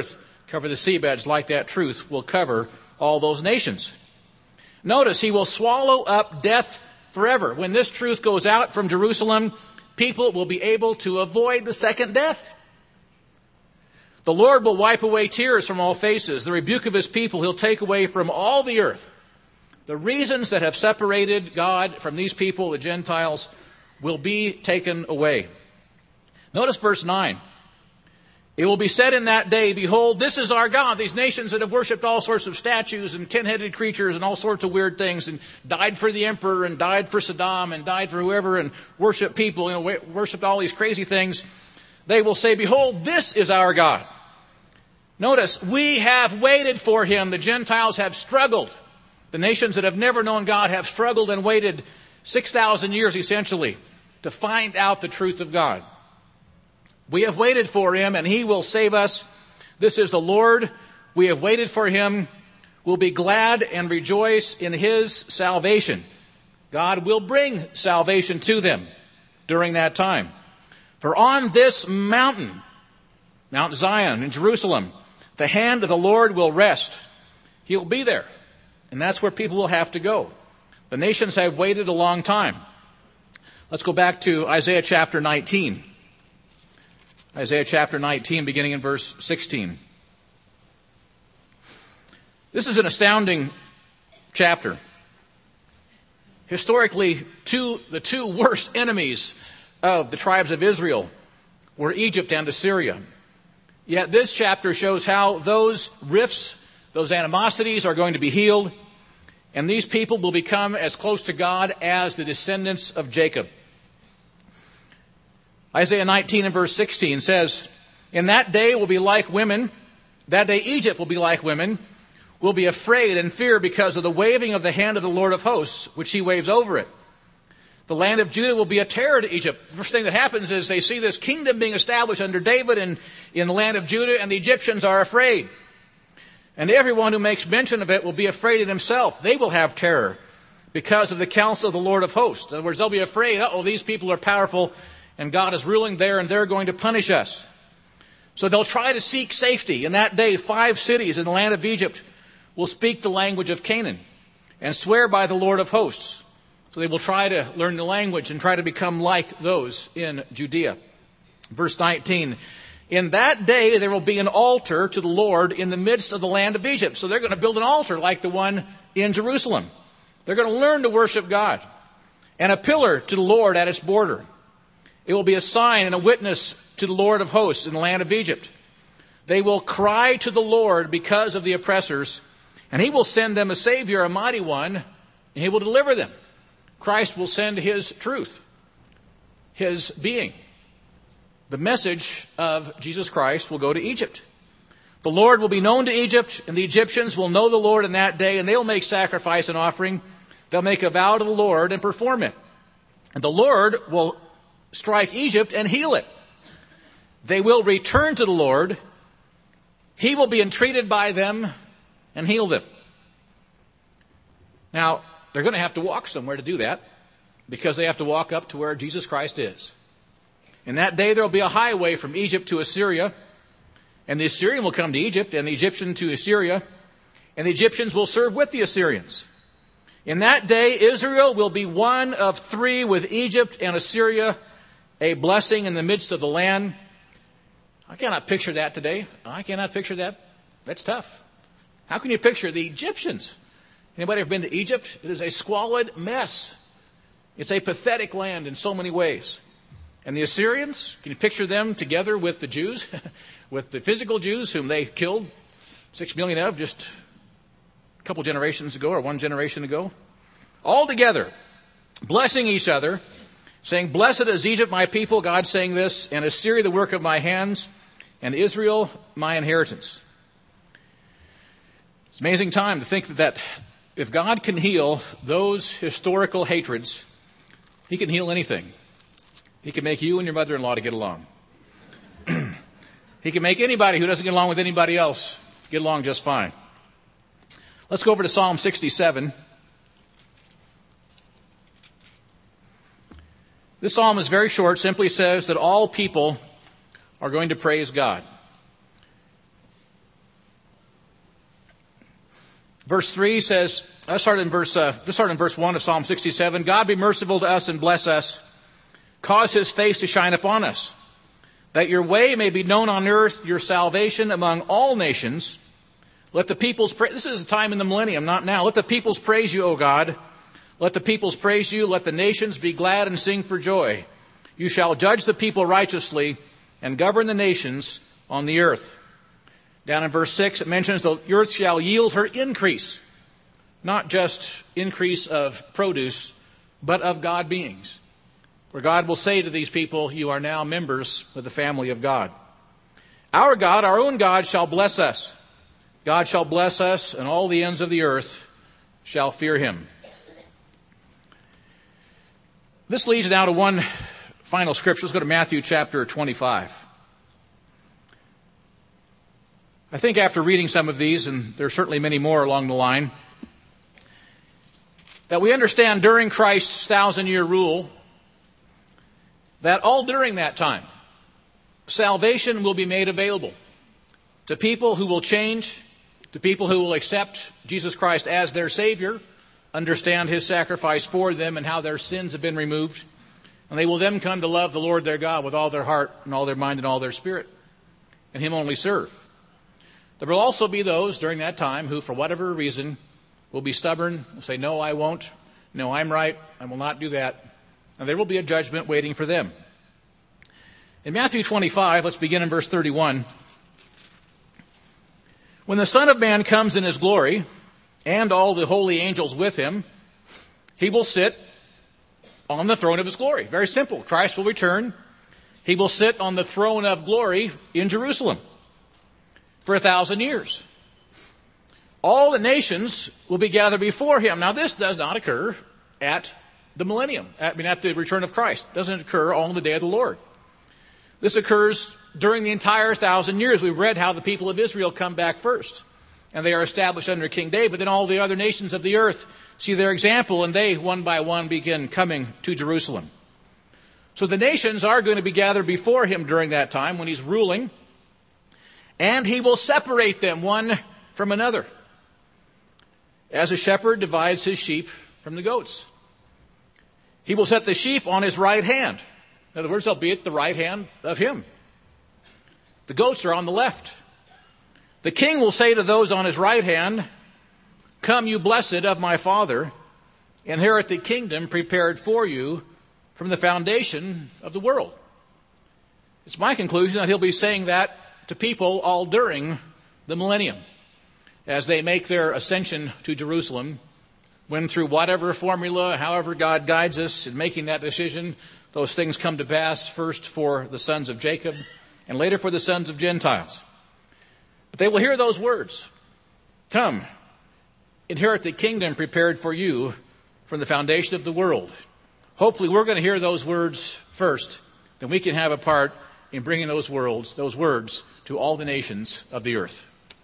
cover the seabeds like that truth will cover all those nations. Notice, he will swallow up death forever. When this truth goes out from Jerusalem, people will be able to avoid the second death. The Lord will wipe away tears from all faces. The rebuke of his people he'll take away from all the earth. The reasons that have separated God from these people, the Gentiles, will be taken away. Notice verse nine. It will be said in that day, behold, this is our God. These nations that have worshipped all sorts of statues and ten-headed creatures and all sorts of weird things and died for the emperor and died for Saddam and died for whoever and worshiped people, you know, worshipped all these crazy things. They will say, behold, this is our God. Notice, we have waited for him. The Gentiles have struggled. The nations that have never known God have struggled and waited six thousand years essentially to find out the truth of God. We have waited for him, and he will save us. This is the Lord. We have waited for him. We'll be glad and rejoice in his salvation. God will bring salvation to them during that time. For on this mountain, Mount Zion in Jerusalem, the hand of the Lord will rest. He'll be there. And that's where people will have to go. The nations have waited a long time. Let's go back to Isaiah chapter nineteen. Isaiah chapter nineteen, beginning in verse sixteen. This is an astounding chapter. Historically, two, the two worst enemies of the tribes of Israel were Egypt and Assyria. Yet this chapter shows how those rifts, those animosities are going to be healed, and these people will become as close to God as the descendants of Jacob. Isaiah nineteen and verse sixteen says, in that day will be like women, that day Egypt will be like women, will be afraid and fear because of the waving of the hand of the Lord of hosts, which he waves over it. The land of Judah will be a terror to Egypt. The first thing that happens is they see this kingdom being established under David and in the land of Judah, and the Egyptians are afraid. And everyone who makes mention of it will be afraid in himself. They will have terror because of the counsel of the Lord of hosts. In other words, they'll be afraid, uh-oh, these people are powerful, and God is ruling there, and they're going to punish us. So they'll try to seek safety. In that day, five cities in the land of Egypt will speak the language of Canaan and swear by the Lord of hosts. So they will try to learn the language and try to become like those in Judea. Verse nineteen, in that day there will be an altar to the Lord in the midst of the land of Egypt. So they're going to build an altar like the one in Jerusalem. They're going to learn to worship God. And a pillar to the Lord at its border. It will be a sign and a witness to the Lord of hosts in the land of Egypt. They will cry to the Lord because of the oppressors, and he will send them a Savior, a mighty one, and he will deliver them. Christ will send his truth, his being. The message of Jesus Christ will go to Egypt. The Lord will be known to Egypt, and the Egyptians will know the Lord in that day, and they'll make sacrifice and offering. They'll make a vow to the Lord and perform it. And the Lord will strike Egypt and heal it. They will return to the Lord. He will be entreated by them and heal them. Now, they're going to have to walk somewhere to do that because they have to walk up to where Jesus Christ is. In that day, there will be a highway from Egypt to Assyria, and the Assyrian will come to Egypt and the Egyptian to Assyria, and the Egyptians will serve with the Assyrians. In that day, Israel will be one of three with Egypt and Assyria, a blessing in the midst of the land. I cannot picture that today. I cannot picture that. That's tough. How can you picture the Egyptians? Anybody ever been to Egypt? It is a squalid mess. It's a pathetic land in so many ways. And the Assyrians, can you picture them together with the Jews, with the physical Jews whom they killed six million of just a couple generations ago or one generation ago? All together, blessing each other, saying, blessed is Egypt, my people, God saying this, and Assyria, the work of my hands, and Israel, my inheritance. It's an amazing time to think that if God can heal those historical hatreds, he can heal anything. He can make you and your mother-in-law to get along. He can make anybody who doesn't get along with anybody else get along just fine. Let's go over to Psalm sixty-seven. This psalm is very short, simply says that all people are going to praise God. Verse three says, let's start in verse, uh, let's start in verse one of Psalm sixty-seven. God be merciful to us and bless us. Cause his face to shine upon us, that your way may be known on earth, your salvation among all nations. Let the peoples praise. This is a time in the millennium, not now. Let the peoples praise you, O God. Let the peoples praise you. Let the nations be glad and sing for joy. You shall judge the people righteously and govern the nations on the earth. Down in verse six, it mentions the earth shall yield her increase. Not just increase of produce, but of God beings. Where God will say to these people, you are now members of the family of God. Our God, our own God, shall bless us. God shall bless us, and all the ends of the earth shall fear him. This leads now to one final scripture. Let's go to Matthew chapter twenty-five. I think after reading some of these, and there are certainly many more along the line, that we understand during Christ's thousand-year rule that all during that time, salvation will be made available to people who will change, to people who will accept Jesus Christ as their Savior, understand his sacrifice for them and how their sins have been removed, and they will then come to love the Lord their God with all their heart and all their mind and all their spirit, and him only serve. There will also be those during that time who, for whatever reason, will be stubborn, will say, no, I won't, no, I'm right, I will not do that. And there will be a judgment waiting for them. In Matthew twenty-five, let's begin in verse thirty-one. When the Son of Man comes in his glory, and all the holy angels with him, he will sit on the throne of his glory. Very simple. Christ will return. He will sit on the throne of glory in Jerusalem for a thousand years. All the nations will be gathered before him. Now, this does not occur at the millennium, I mean, at the return of Christ. It doesn't occur on the day of the Lord. This occurs during the entire thousand years. We've read how the people of Israel come back first, and they are established under King David. Then all the other nations of the earth see their example, and they, one by one, begin coming to Jerusalem. So the nations are going to be gathered before him during that time when he's ruling, and he will separate them one from another, as a shepherd divides his sheep from the goats. He will set the sheep on his right hand. In other words, they'll be at the right hand of him. The goats are on the left. The king will say to those on his right hand, come, you blessed of my Father, inherit the kingdom prepared for you from the foundation of the world. It's my conclusion that he'll be saying that to people all during the millennium, as they make their ascension to Jerusalem, when through whatever formula, however God guides us in making that decision, those things come to pass, first for the sons of Jacob and later for the sons of Gentiles. But they will hear those words, come, inherit the kingdom prepared for you from the foundation of the world. Hopefully we're going to hear those words first, then we can have a part in bringing those words, those words to all the nations of the earth.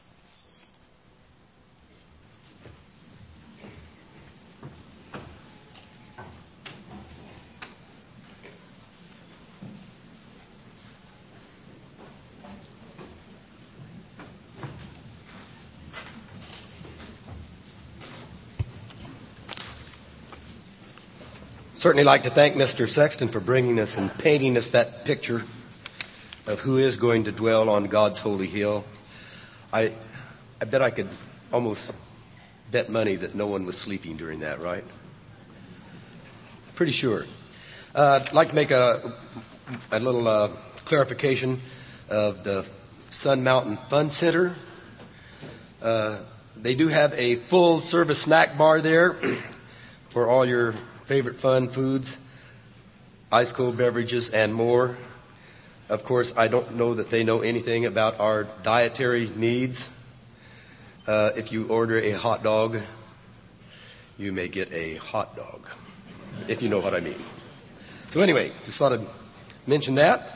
Certainly like to thank Mister Sexton for bringing us and painting us that picture of who is going to dwell on God's holy hill. I, I bet I could almost bet money that no one was sleeping during that, right? Pretty sure. Uh, I'd like to make a, a little uh, clarification of the Sun Mountain Fun Center. Uh, they do have a full service snack bar there for all your favorite fun foods, ice cold beverages, and more. Of course, I don't know that they know anything about our dietary needs. Uh, if you order a hot dog, you may get a hot dog, if you know what I mean. So anyway, just thought I'd mention that.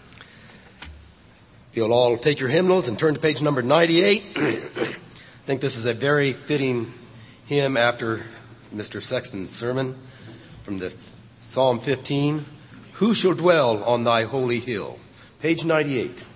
If you'll all take your hymnals and turn to page number ninety-eight. I think this is a very fitting hymn after Mister Sexton's sermon from the Psalm fifteen. Who shall dwell on thy holy hill? Page ninety-eight.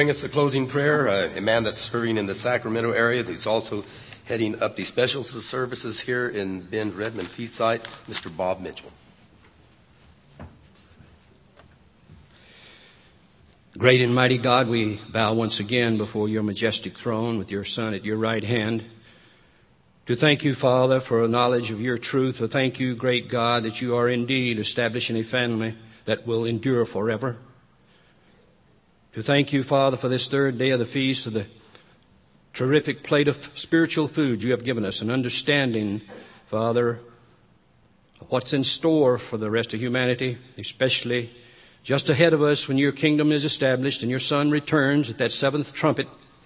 bring us the closing prayer, uh, a man that's serving in the Sacramento area, who's also heading up the special services here in Bend Redmond Feast Site, Mister Bob Mitchell. Great and mighty God, we bow once again before your majestic throne with your Son at your right hand. To thank you, Father, for a knowledge of your truth. To thank you, great God, that you are indeed establishing a family that will endure forever. To thank you, Father, for this third day of the feast, of the terrific plate of spiritual food you have given us, and understanding, Father, what's in store for the rest of humanity, especially just ahead of us when your kingdom is established and your Son returns at that seventh trumpet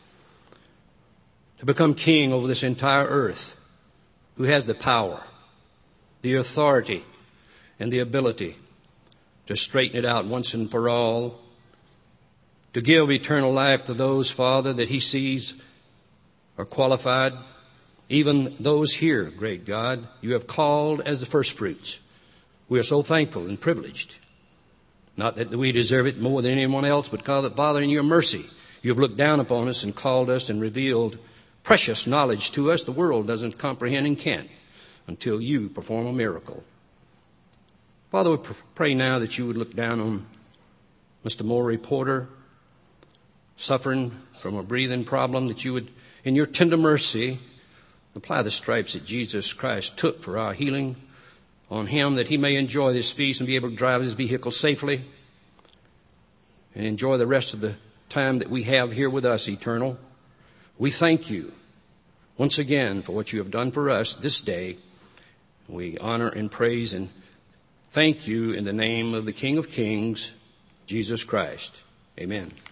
to become king over this entire earth, who has the power, the authority, and the ability to straighten it out once and for all, to give eternal life to those, Father, that he sees are qualified, even those here, great God, you have called as the first fruits. We are so thankful and privileged. Not that we deserve it more than anyone else, but God, Father, in your mercy, you have looked down upon us and called us and revealed precious knowledge to us the world doesn't comprehend and can't until you perform a miracle. Father, we pray now that you would look down on Mister Maury Porter, suffering from a breathing problem, that you would, in your tender mercy, apply the stripes that Jesus Christ took for our healing on him, that he may enjoy this feast and be able to drive his vehicle safely and enjoy the rest of the time that we have here with us, eternal. We thank you once again for what you have done for us this day. We honor and praise and thank you in the name of the King of Kings, Jesus Christ. Amen.